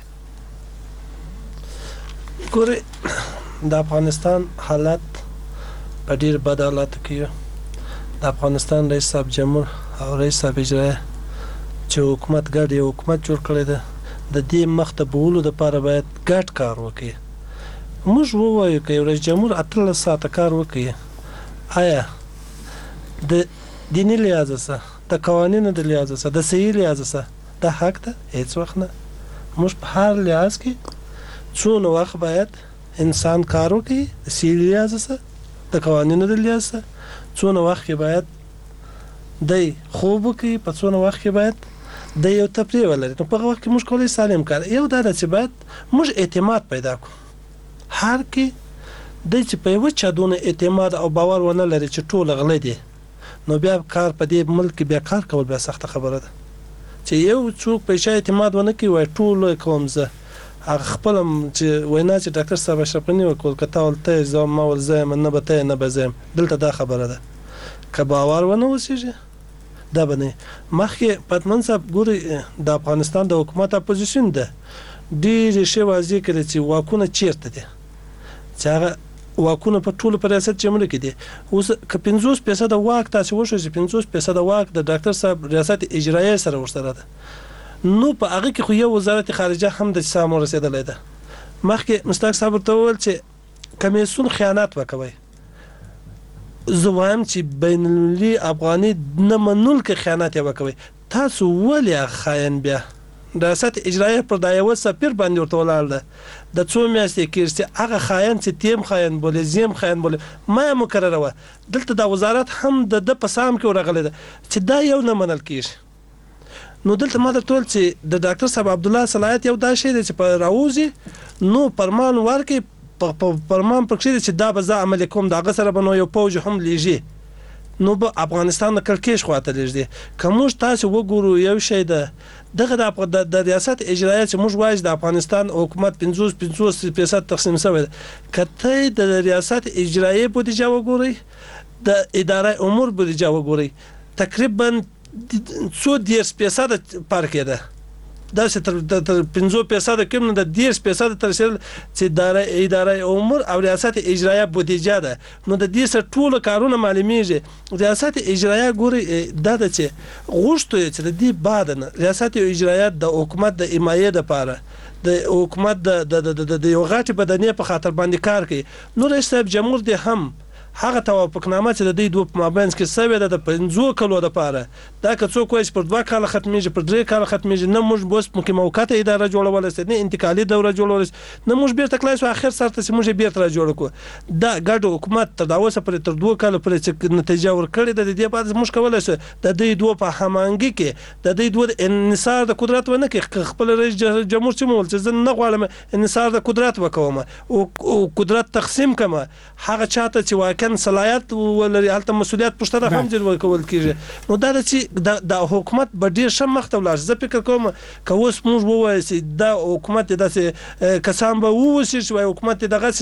K: ګوري د افغانستان حالت په ډیر بد حالت کې د افغانستان رئیس صاحب جمهور او رئیس صاحب اجرایه چې حکومت ګډ یو حکومت جوړ کړی دی د دې مخ ته بولو لپاره باید ګډ کار وکړي موږ ووایو که یو رئیس جمهور اتلس ساعته کار وکړي آیا د دیني لحاظ سره د قوانینو د لحاظ سره د صحیح لحاظ سره د حق ده هیڅ وخت نه موږ په هر لحاظ کې څونه وخت باید انسان کار وکړي د صحیح لحاظ سره د قوانینو د لحاظ سره څونه وخت کې باید د خوب وکړي په څونه وخت کې باید د یو تفریح ولري نو په وخت کې موږ کولای سالم کار یو دا چې باید موږ اعتماد پیدا کړو هر کې د چې په یو چا دونه اعتماد او باور ونه لري چې ټول غلي دي نو بیا کار په دې ملک بیا کار کول بیا سخت خبره ده چې یو څوک په شای اعتماد ونه کوي وای ټول کوم زه هغه خپل چې وینا چې ډاکټر صاحب اشرف غنی وکول کته ولته زما ما ول زم نه بته نه بزم دلته دا خبره ده که باور ونه وسیږي دا باندې مخکې پتمن صاحب ګوري د افغانستان د حکومت اپوزیشن ده ډیر شی واضح کړي چې واکونه چیرته دي چې هغه واکونه په ټولو په ریاست جمهوریت کې دي اوس ک پنځوس فیصد واک تاسو وشو چې پنځوس فیصد واک د ډاکټر صاحب ریاست اجرایه سره ورسره ده نو په هغه کې خو یو وزارت خارجه هم د سامو رسیدلې ده مخکې مستاق صاحب ته وویل چې کمیسیون خیانت وکوي زوایم چې بین المللي افغاني نه منول کې خیانت وکوي تاسو ولې خاين بیا ریاست اجرایه پر دایو سفیر باندې ورته ولاړ ده د څو میاشتې کې چې هغه خاين چې تیم خاين بولې زیم خاين بولې ما مقرره و دلته د وزارت هم د د پسام کې ورغله ده چې دا یو نه منل کیږي نو دلته ما درته ول چې د ډاکټر صاحب عبد الله صلاحیت یو دا شی دی چې په راوځي نو پرمان ورکي په پرمان پکې چې دا به ز عمل کوم دا غسر بنو یو پوج هم لیږي نو به افغانستان د کلکېش خواته لږدي کوم تاسو وګورو یو شی ده دغه د ریاست اجرایه چې موږ وایو د افغانستان حکومت پنځوس پنځوس فیصد تقسیم شوی کته د ریاست اجرایه بودیجه وګوري د اداره امور بودیجه وګوري تقریبا څو دیرش فیصد فرق ده دا چې تر پنځوس فیصد کم نه د دیرش فیصد تر چې اداره اداره امور او ریاست اجرایه بودیجه ده نو د دې سره ټول کارونه معلومیږي ریاست اجرایه ګوري دا چې غوښتو چې د دې بعد نه ریاست اجرایه د حکومت د حمایت لپاره د حکومت د د یو غاټي بدنې په خاطر باندې کار کوي نو رئیس صاحب جمهور دی هم هغه توافقنامه چې د دې دوه مابینس کې سوي ده د پنځو کلو لپاره دا که څوک وایي پر دوه کال ختميږي پر درې کال ختميږي نه موږ بوس مکه موقته اداره جوړول است نه انتقالي دوره جوړول است نه موږ بیرته کلای شو اخر سره چې موږ بیرته جوړ کو دا ګډ حکومت تر دا اوسه پر تر دوه کال پر چې نتیجه ورکړي د دې بعد موږ کولای شو د دې دوه په همانګي کې د دې دوه انحصار د قدرت ونه کې خپل رئیس جمهور چې مول چې زه نه غواړم انحصار د قدرت وکوم او قدرت تقسیم کما هغه چاته چې کن صلاحیت ولري هلته مسولیت پښتنه هم جوړ کول کیږي نو دا چې د حکومت به ډیر شم مختول زه فکر کوم که اوس موږ ووایو چې د حکومت داسې کسان به ووسی چې حکومت دغه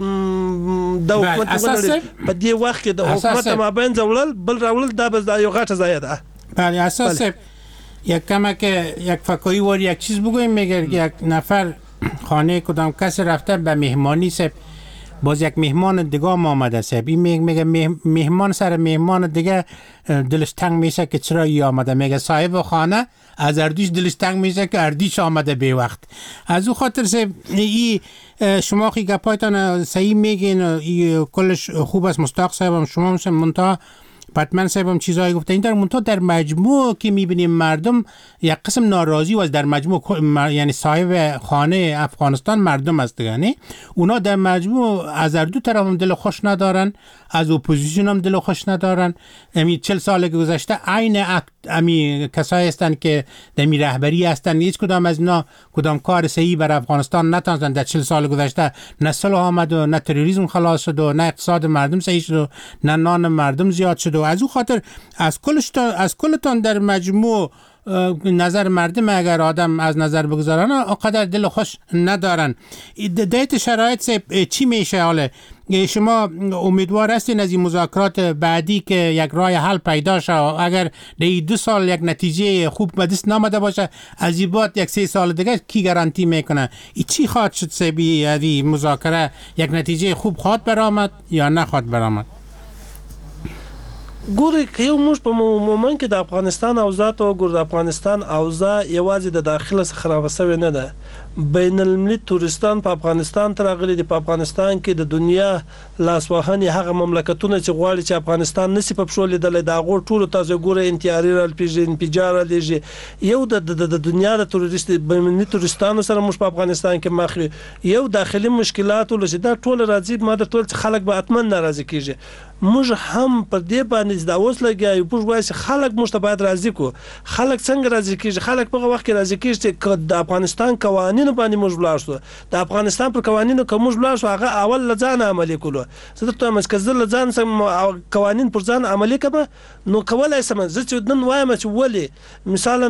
K: د حکومت ولري په دې وخت کې د حکومت مابین زولل بل راول دا به یو غټه ځای ده
E: بله اساس یک کمک یک فکایی وار یک چیز بگویم میگه یک نفر خانه کدام کسی رفته به مهمانی سب باز یک مهمان دیگه هم آمده صاحب این میگه مهمان سر مهمان دیگه دلش تنگ میشه که چرا ای آمده میگه صاحب خانه از اردیش دلش تنگ میشه که اردیش آمده به وقت از او خاطر صاحب ای شما خی گپایتان صحیح میگین کلش خوب است مستاق صاحب هم شما هم منتها پتمن صاحب هم چیزایی گفته این در منتها در مجموع که میبینیم مردم یک قسم ناراضی و از در مجموع یعنی صاحب خانه افغانستان مردم است یعنی اونا در مجموع از هر دو طرف هم دل خوش ندارن از اپوزیسیون هم دل خوش ندارن امی چهل سال گذشته عین امی کسایی هستند که در می رهبری هستند هیچ کدام از اینا کدام کار صحیح بر افغانستان نتونستن در چهل سال گذشته نه صلح آمد و نه تروریسم خلاص شد و نه اقتصاد مردم صحیح شد و نه نان مردم زیاد شد و از او خاطر از کلشتان از کلتان در مجموع نظر مردم اگر آدم از نظر بگذارن آقدر دل خوش ندارن دیت شرایط چی میشه حاله شما امیدوار هستین از این مذاکرات بعدی که یک راه حل پیدا شه اگر در دو سال یک نتیجه خوب به دست نامده باشه از این بعد یک سه سال دیگه کی گارانتی میکنه ای چی خواهد شد سبی از این مذاکره یک نتیجه خوب خواهد برآمد یا نخواهد برآمد
K: ګوري که یو موږ په مومن کې د افغانستان اوضاع ته وګورو د افغانستان اوضاع یوازې د داخله څخه خرابه شوې نه ده بین المللي تورستان په افغانستان ته راغلي دي په افغانستان کې د دنیا لاسوهنې هغه مملکتونه چې غواړي چې افغانستان نشي په پښو لیدلی د هغو ټولو تاسو ګورئ انتحاري رالیږي انفجار رالیږي یو د دنیا د تروریست بین المللي تورستانو سره موږ په افغانستان کې مخ یو داخلي مشکلات ولري دا ټول راځي ما د ټول خلک به اتمن ناراضي کیږي موږ هم پر دې باندې دا اوس لګي موږ وایي چې خلک موږ ته باید راضي کو خلک څنګه راضي کیږي خلک په وخت کې راضي کیږي چې د افغانستان قوانینو باندې موږ ولاړ شو د افغانستان پر قوانینو کوم موږ ولاړ شو هغه اول لځان عملي کولو زه ته مې کزل لځان سم قوانین پر ځان عملي کړم نو کولای سم زه چې نن وایم چې ولې مثلا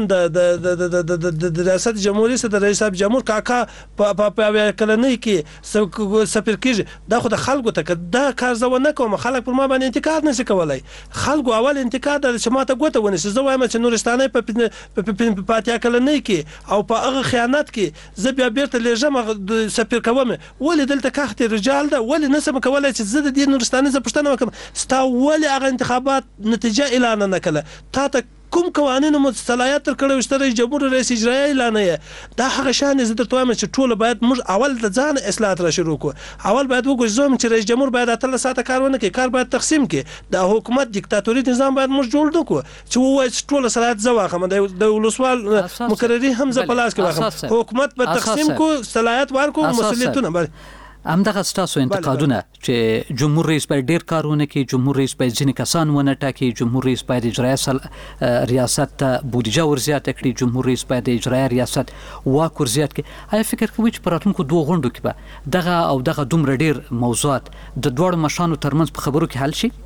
K: د د ریاست جمهوریت سره د رئیس جمهور کاکا په په کلنۍ کې سفیر کیږي دا خو د خلکو ته دا کار زو نه کوم خلک ما باندې انتقاد نشي کولای خلکو اول انتقاد د چې ماته ګوته ونیسي زه وایم چې نورستاني په پاتیا کلنۍ کې او په هغه خیانت کې زه بیا بیرته لېږم سفیر کوم ولې دلته کاخت رجال ده ولې نسم کولای چې زه د دې نورستاني ز پښتنه وکم ستا ولې هغه انتخابات نتیجه اعلان نه کړه تا ته کوم قوانینو مصلاحیت تر کړو چې رئیس جمهور رئیس اجرایی اعلان یې دا هغه شان زه درته وایم چې ټول باید موږ اول د ځان اصلاحات را شروع کو اول باید وګورم چې رئیس جمهور باید اتل ساعته کار ونه کوي کار باید تقسیم کړي د حکومت دیکتاتوري نظام باید موږ جوړ کړو چې وایي ټول صلاحیت زواخم د ولسوال مقرری هم ز پلاس کې واخم حکومت په تقسیم کو صلاحیت ورکو مسؤلیتونه
D: همدغه ستاسو انتقادونه چې جمهور رئیس باید ډیر کارونه کوي جمهور رئیس باید ځینې کسان ونه ټاکي جمهور رئیس باید اجرایي ریاست ته بودیجه ورزیاته کړي جمهور رئیس باید اجرایي ریاست واک ورزیات کړي آیا فکر کوئ چې په راتلونکو دوه غونډو کې به دغه او دغه دومره ډیر موضوعات د دواړو مشرانو ترمنځ په خبرو کې حل شي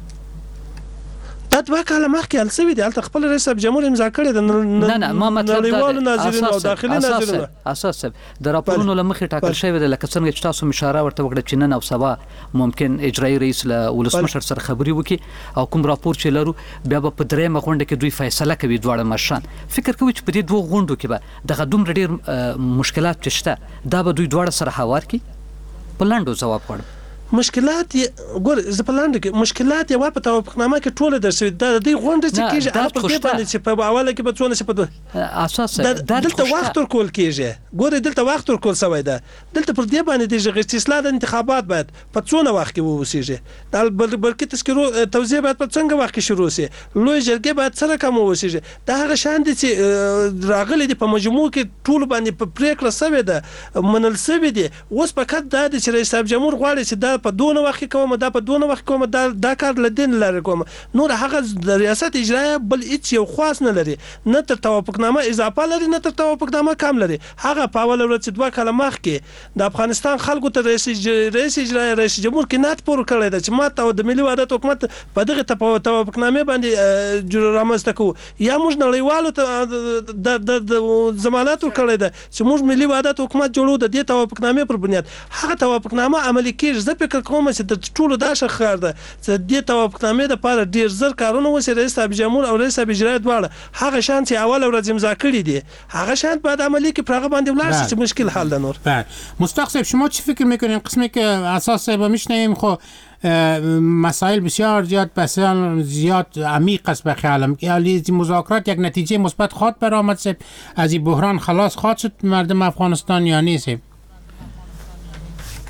K: دا دوه کاله مخکې حل شوي دي هلته خپل رئیس جمهور امضا کړی د
D: نه نه ما مطلب
K: نړیوالو ناظرینو او داخلي ناظرینو
D: اساس د راپورونو له مخې ټاکل شوی دی لکه څنګه چې تاسو اشاره ورته وکړه چې نن او سبا ممکن اجرایي رئیس له ولسمشر سره خبرې وکړي او کوم راپور چې لرو بیا به په درېیمه غونډه کې دوی فیصله کوي دواړه مشران فکر کوي چې په دې دوه غونډو کې به دغه دومره ډېر مشکلات چې شته دا به دوی دواړه سره هوار کړي په لنډو ځواب غواړم
K: مشکلات ګور ز په لاندې کې مشکلات یو په توافقنامه کې ټول درسوي د دې غونډه چې کیږي هغه په دې باندې چې په اوله کې به څونه شي په
D: اساس
K: دلته وخت ورکول کیږي ګور دلته وخت ورکول سوی ده دلته پر دې باندې د استثلاث د انتخابات باید په څونه وخت کې ووسیږي د بلکې تذکرو توزیع باید په څنګه وخت کې شروع شي لوی جرګه باید سره کوم ووسیږي دا هغه شان دي چې راغلي دي په مجموع کې ټول باندې په پریکړه سوی ده منل سوی دي اوس فقط دا چې رئیس جمهور غواړي چې دا په دونه وخت کوم دا په دونه وخت کوم دا دا کار لدین لري کوم نور هغه د ریاست اجرایه بل هیڅ یو خاص نه لري نه تر توافقنامه اضافه لري نه تر توافقنامه کم لري هغه په اول ورځ دوه کاله مخکې د افغانستان خلکو ته رئیس رئیس اجرایه رئیس جمهور کې نات پور کړی دی چې ماته د ملي وحدت حکومت په دغه توافقنامه باندې جوړ رامنځته کوو یا موږ نړیوالو ته د ضمانت ورکړی دی چې موږ ملي وحدت حکومت جوړو د دې توافقنامه پر بنیاد هغه توافقنامه عملي کیږي زه فکر کوم چې د ټولو دا شخړه ده چې د توافقنامې لپاره ډیر زر کارونه وسی رئیس جمهور او رئیس اجرایی دواړه هغه شان چې اول ورځ امضا کړی دي هغه شان بعد عملی کې پرغه باندې ولاړ شي چې مشکل حل ده نور
E: بله مصطفی صاحب شما چی فکر میکنین قسمی که اساس با میشنیم خو مسائل بسیار زیاد بسیار زیاد عمیق است به خیالم که از مذاکرات یک نتیجه مثبت خواهد برآمد صاحب از این بحران خلاص خواهد شد مردم افغانستان یا نیست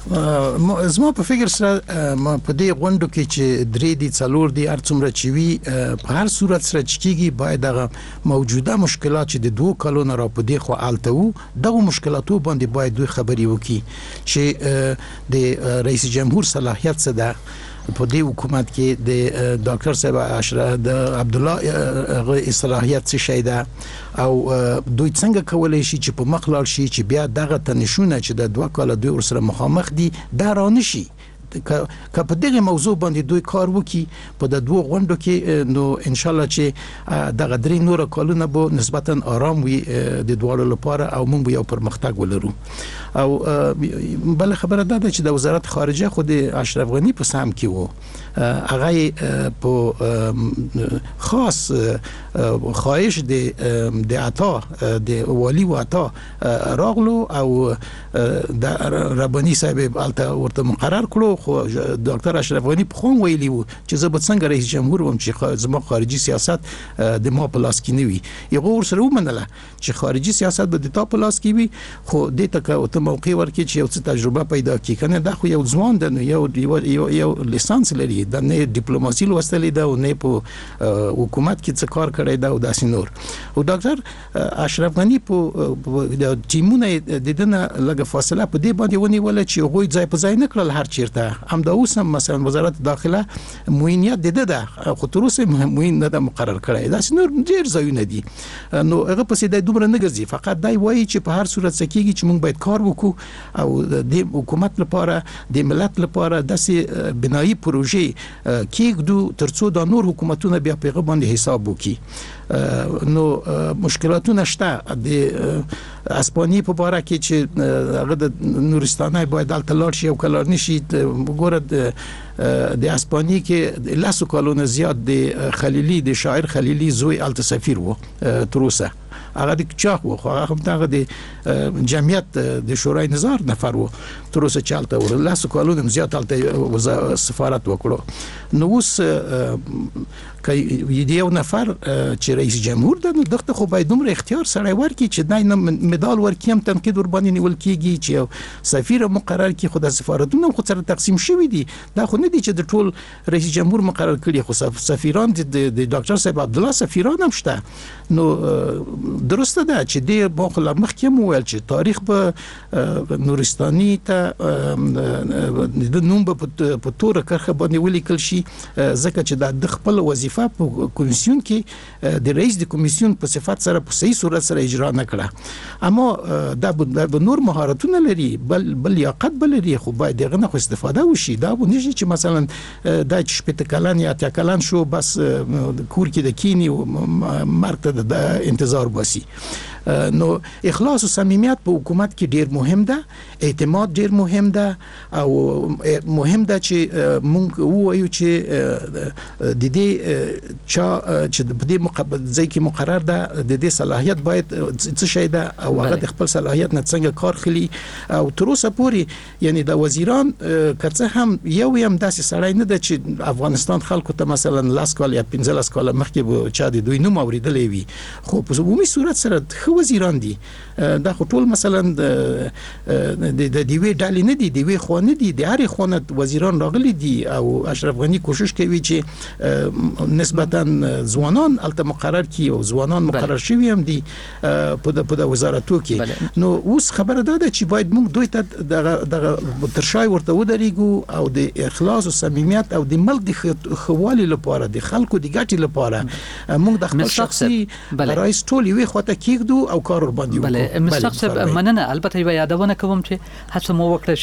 F: زما په فکر سره ما په دې غونډو کې چې درې دي څلور دي هر څومره چې وي په هر صورت سره چې کیږي باید دغه موجوده مشکلات چې د دوه کلونو را په دې خو آلته وو دغه مشکلاتو باندې باید دوی خبري وکړي چې د رئیس جمهور صلاحیت څه ده په دې حکومت کې د ډاکټر صاحب اشرف د عبد الله صلاحیت څه شي ده او دوی څنګه کولای شي چې په مخ لاړ شي چې بیا دغه تنشونه چې د دوه کال دوی سره مخامخ دي دا رانشي که په دغه موضوع باندې دوی کار وکړي په د دوه غونډو کې نو ان شاء الله چې دغه درې نور کالونه به نسبتا آرام وي د دوه لپاره او موږ یو پرمختګ ولرو او بل خبره ده چې د وزارت خارجه خو د اشرف غنی په سهم کې وو هغه په خاص خواهش د د عطا د والی و عطا راغلو او د ربانی صاحب الته ورته مقرر کړو خو ډاکټر اشرف غنی په خون ویلی وو چې زه به څنګه رئیس جمهور وم چې زما خارجي سیاست د ما په لاس کې نه وي یو ورسره ومنله چې خارجي سیاست به د تا په لاس کې وي خو د تک او ته موقع ورکړي چې یو څه تجربه پیدا کړي کنه دا خو یو ځوان ده یو یو یو لیسانس لري د نه ډیپلوماسي لوستلې ده او نه په حکومت کې څه کار کړی ده او داسې نور او ډاکټر اشرف غنی په د ټیمونه د دنه لګه فاصله په دې باندې ونیول چې غوي ځای په ځای نه کړل هر چیرته هم دا اوس هم مثلا وزارت داخله موینیت ده ده خو تر اوسه موین نه مقرر کړی دا نور ډیر ځایونه دي نو هغه په سیده دومره نه ګرځي فقط دای وایي چې په هر صورت سکیږي چې موږ باید کار وکړو او د حکومت لپاره د ملت لپاره داسې بنایي پروژې کېږدو ترڅو د نور حکومتونو بیا په غو باندې حساب وکړي نو مشکلاتونه شته د اسپانیې په اړه کې چې هغه د نورستانه باید دلته لاړ شي او کلار نشي وګوره د اسپانیې کې لاسو کالونه زیات د خلیلی د شاعر خلیلی زوی الته سفیر وو تر اوسه هغه د چاخ وو خو هغه دغه د جمعیت د شورای نظار نفر وو تر اوسه چالته ور لاسو کالونه زیات الته سفارت وکړو نو اوس کې یو نفر چې رئیس جمهور ده نو دغه خو باید دومره اختیار سره ورکړي چې دای نه مدال ورکیم تنقید ور باندې نیول کیږي چې سفیر مقرر کی خو د سفارتونو خو سره تقسیم شوی دي دا خو نه دي چې د ټول رئیس جمهور مقرر کړي خو سفیران د ډاکټر صاحب عبد الله سفیران هم شته نو درسته ده چې د باخله مخکې مو ویل چې تاریخ به نورستاني ته د نوم په تور کرخه باندې ولیکل شي ځکه چې د خپل وظیفه په کمیسیون کې د رئیس د کمیسیون په صفت سره په صحیح صورت سره اجرا نه کړه اما دا به نور مهارتونه لري بل بل لیاقت بل لري خو باید دغه نه استفاده وشي دا و نشي چې مثلا د شپته کلان یا اتیا کلان شو بس کور کې د کینی او مرګ ته د انتظار باسي نو اخلاص او صمیمیت په حکومت کې ډیر مهم ده اعتماد ډیر مهم ده او مهم ده چې مونږ وایو چې د دې چا چې په دې مقابل ځای کې مقرر ده د دې صلاحیت باید څه شي ده او هغه د خپل صلاحیت نه څنګه کار خلی او تر اوسه پورې یعنی د وزیران کڅه هم یو یم داسې سړی نه ده چې افغانستان خلکو ته مثلا لاس کال یا پنځه کال مخکې به چا د دوی نوم اوریدلې وي خو په عمومي صورت سره خو وزیران دي دا خو ټول مثلا د د دیوی ډالې نه دي دیوی خو نه دي د هرې خونه وزیران راغلي دي او اشرف غنی کوشش کوي چې نسبتا ځوانان الته مقرر کی او ځوانان مقرر شوی هم دي په د په د وزارتو کې نو اوس خبره ده چې باید موږ دوی ته د ترشای ورته ودرېګو او د اخلاص او صمیمیت او د ملک د خوالي لپاره د خلکو د ګټې لپاره موږ د خپل شخصي رئیس ټول وی خواته کېږدو او کار ور باندې
D: بله مستق صاحب مننه البته یو یادونه کوم چې هڅه مو وکړه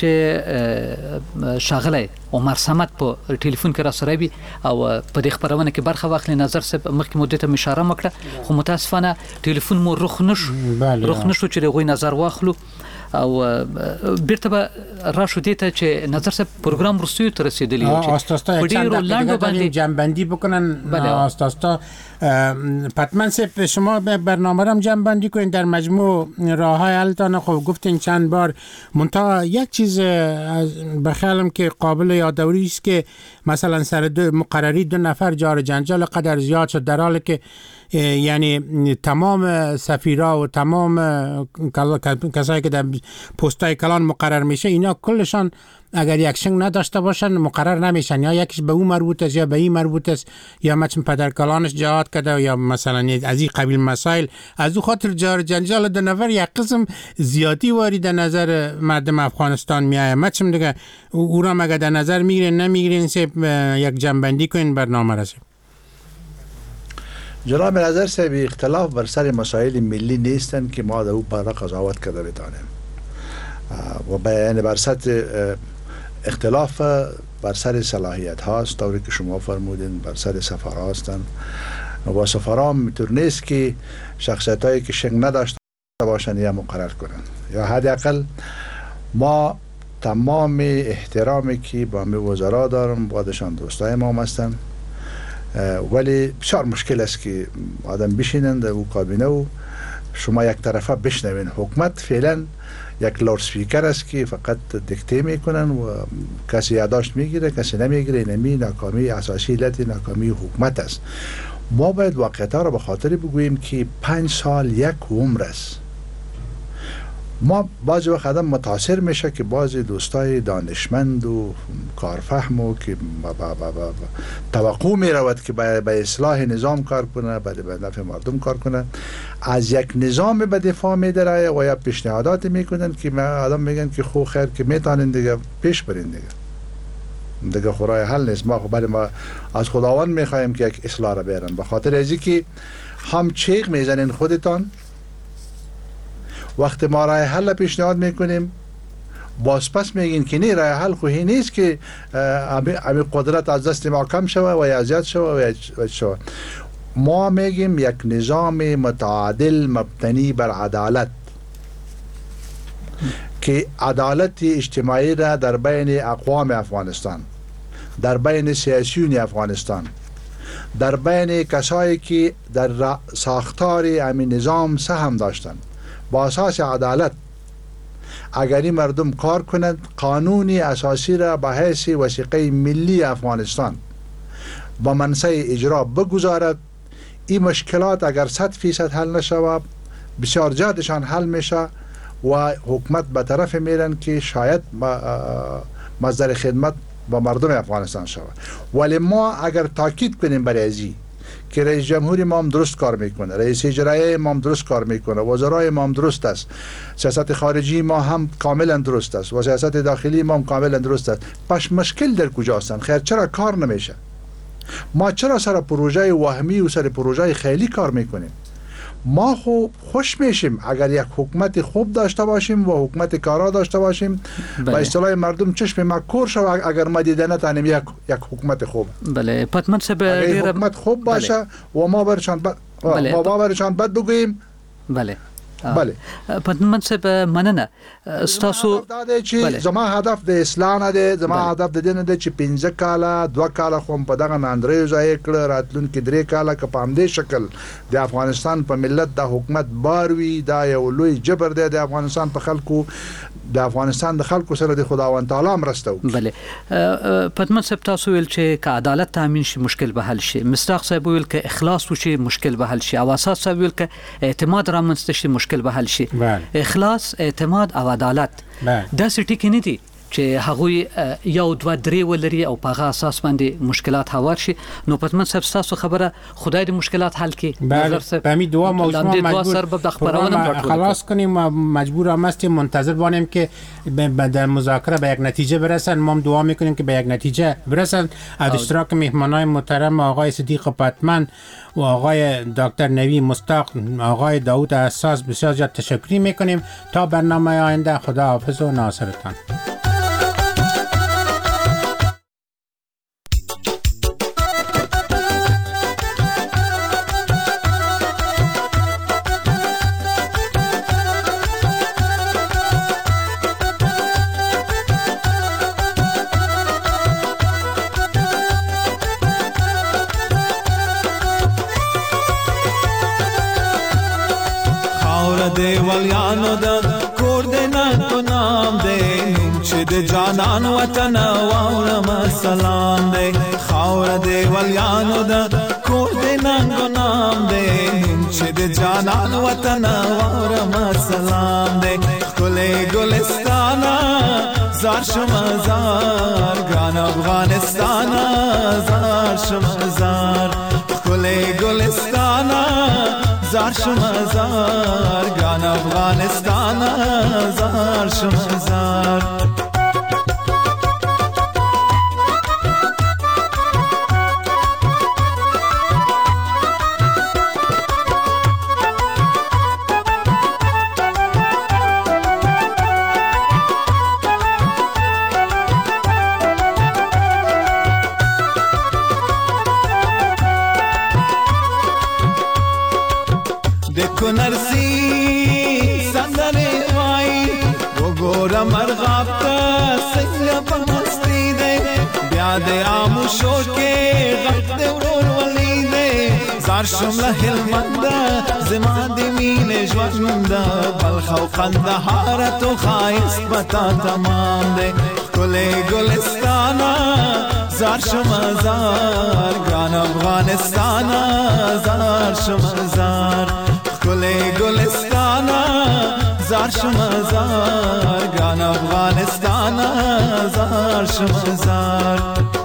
D: چې شاغله عمر صمد په ټلیفون کې را سره وي او په دې خبرونه کې برخه واخلي نظر صاحب مخکې مدته اشاره وکړه خو متاسفانه ټلیفون مو رخ نشو رخ نشو چې غوي نظر واخلو او بیرته به راشو دي ته چې نظر صاحب پروګرام رسوي تر رسیدلی
E: او استاستا چند دقیقه باندې جنبندی بکنن استاستا پتمن صاحب شما به برنامه رم جنبندی کنین در مجموع راههای حلتان خب گفتین چند بار منتها یک چیز بخیالم که قابل یادآوری است که مثلا سر دو مقرری دو نفر جار جنجال قدر زیاد شد در حالی که یعنی تمام سفیرا و تمام کسایی که در پستای کلان مقرر میشه اینا کلشان اگر یک شنگ نداشته باشن مقرر نمیشن، یا یکیش به اون مربوط است یا به این مربوط است، یا مثلا پدر کلانش جهاد کرده یا مثلا از این قبیل مسائل. از او خاطر جار جنجال در نفر یک قسم زیادی وارد در نظر مردم افغانستان میایه. مثلا دیگه او را مگه در نظر میگیرین نمیگیرین سه یک جنبندی کنین برنامه رسیم.
G: جناب نظر صاحب اختلاف بر سر مسائل ملی نیستن که ما در او باره قضاوت کرده بتانیم و بیان بر سطح اختلاف بر سر صلاحیت هاست، طوری که شما فرمودین بر سر سفر هستن و سفرها میتور نیست که شخصیت هایی که شنگ نداشته باشن یا مقرر کنن، یا حداقل ما تمام احترامی که با می وزرا دارم بادشان دوستای ما هستن، ولی بسیار مشکل است که آدم بشینند در او کابینه و شما یک طرفه بشنوین. حکومت فعلا یک لارد سپیکر است که فقط دیکته میکنن و کسی یادداشت میگیره کسی نمیگیره. نمی ناکامی اساسی علت ناکامی حکومت است. ما باید واقعیت‌ها را به خاطر بگوییم که پنج سال یک عمر است. ما بعضی وقت آدم متاثر میشه که بعضی دوستای دانشمند و کارفهم و که با با با با توقع می رود که به اصلاح نظام کار کنه، به نفع مردم کار کنه، از یک نظام به دفاع می درایه و یا پیشنهادات میکنن که ما آدم میگن که خو خیر که میتونین دیگه پیش برین دیگه دیگه خورای حل نیست. ما خب ما از خداوند میخوایم که یک اصلاح را بیارن، به خاطر ازی که هم چیغ میزنین خودتان وقتی ما راه حل پیشنهاد میکنیم باز پس میگین که نه راه حل خوهی نیست که امی قدرت از دست ما کم شوه و یا زیاد شوه و شوه. ما میگیم یک نظام متعادل مبتنی بر عدالت که عدالت اجتماعی را در بین اقوام افغانستان، در بین سیاسیون افغانستان، در بین کسایی که در ساختار امی نظام سهم داشتن با اساس عدالت اگر این مردم کار کنند قانونی اساسی را به حیث وثیقه ملی افغانستان با منصه اجرا بگذارد، این مشکلات اگر صد فیصد حل نشود بسیار جادشان حل میشه و حکومت به طرف میرن که شاید مصدر خدمت با مردم افغانستان شود. ولی ما اگر تاکید کنیم برای ازی که رئیس جمهوری ما هم درست کار میکنه، رئیس اجرایی ما هم درست کار میکنه، وزرای ما هم درست است، سیاست خارجی ما هم کاملا درست است و سیاست داخلی ما هم کاملا درست است، پس مشکل در کجاستن؟ خیر چرا کار نمیشه؟ ما چرا سر پروژه وهمی و سر پروژه خیلی کار میکنیم؟ ما خو خوش میشیم اگر یک حکومت خوب داشته باشیم و حکومت کارا داشته باشیم. با اصطلاح مردم چشم ما کور شود اگر ما دیدن تانیم یک یک حکومت خوب.
D: بله پتمن سب
G: اگر حکومت خوب باشه و ما برشان ب... ما باورشان بد بگوییم.
D: بله
G: بله
D: پتمن سب مننه استاسو
G: بله زما هدف د اصلاح نه دی، زما هدف د دین دی چې پنځه کاله دوه کاله خو په دغه ناندرې ځای کړ راتلون کې درې کاله که په همدې شکل د افغانستان په ملت د حکومت باروي دا یو لوی جبر دی د افغانستان په خلکو، د افغانستان د خلکو سره د خداوند تعالی مرسته وکړي.
D: بله پتمن سب تاسو ویل چې که عدالت تامین شي مشکل به حل شي، مصداق صاحب ویل که اخلاص وشي مشکل به حل شي، او اساس صاحب ویل که اعتماد رامنځته شي مشکل به حل شي. اخلاص، اعتماد او عدالت دا سټی کې نه دي چې هغوی یو دوه درې ولري او په هغه اساس باندې مشکلات هوار شي. نو پتمن صاحب تاسو خبره خدای د مشکلات حل کړي.
E: بله په می دوا موضوع مجبور خلاص کنیم، مجبور هم هستیم منتظر بانیم که در مذاکره به یک نتیجه برسن. ما هم دعا میکنیم که به یک نتیجه برسن. از اشتراک مهمانای محترم آقای صدیق پتمن و آقای دکتر نوی مستاق، آقای داود اساس بسیار زیاد تشکر میکنیم. تا برنامه آینده خدا حافظ و ناصرتان.
L: دیوالیانو دا کور دے نان کو نام دے نوم چه دے جانان وطن واورم سلام دے خاور دیوالیانو دا کور دے نان کو نام دے چې د جانان وطن وارم سلام دې کله ګلستان زار شمه زار ګران افغانستان زار شمه زار کله ګلستان زار شمه زار ګران افغانستان زار شمه زار نرسی سندره وای وګوره مرغاب ته څنګه په مستی دی بیا د آموشو کې غږ د ورور ولی دی زار شم له هلمند زما د مینې ژوند بلخ او قندهار تو ښایست پتا تمام دی ښکلی ګلستان زار شم زار ګران افغانستان زار شم زار کله ګلستان زار شمه زار ګران افغانستان زار شمه زار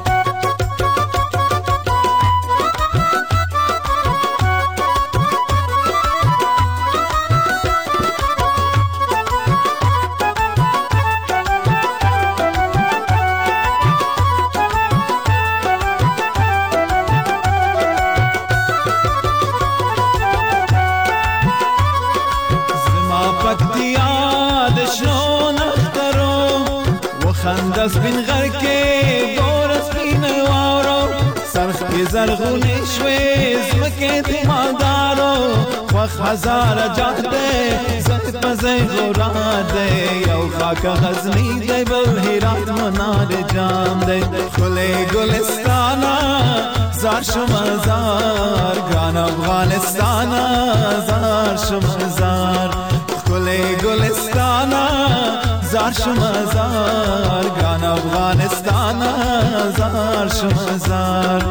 L: خندس بین غر کې ګورس بین وارو سرخ کې زرغونې شوې زمکې تیماندارو وخ هزار جاده زت پزې غورا دی یو خاک غزنی دی بل هرات منار جام دی کله ګلستان زار شمه زار ګران افغانستان زار شمه زار کله ګلستان زار شمه زار ګران افغانستان زار شمه زار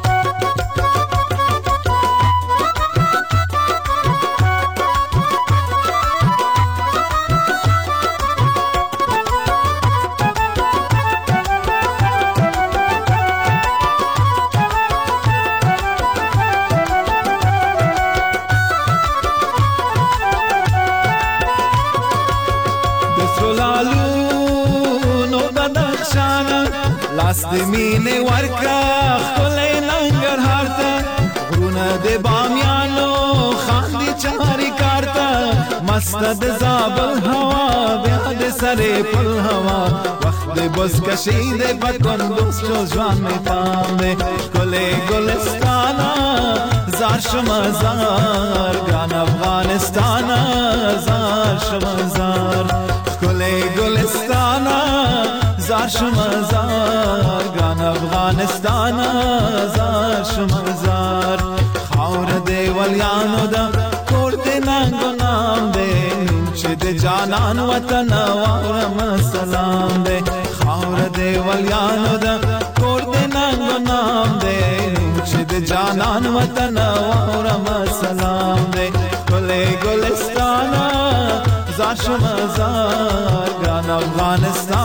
L: لاس د مینې ورکا خپلې ننګرهار ته غرونه د بامیانو خاندي چاري کارته مست د زابل هوا بیا د سره پل هوا وخت د بس کشي د پکوندوس چو ځوان می پام دې کله ګلستان زار شمه زار ګران افغانستان زار شمه زار کله ګلستان زار شمه زار ګران افغانستان زار شمه زار خاور دی ولیانو دا کور دی ننګو نام دی چې د جانان وطن وارم سلام دی خاور دی ولیانو دا کور دی ننګو نام دی چې د جانان وطن وارم سلام دی کله ګلستان زار شمه زار ګران افغانستان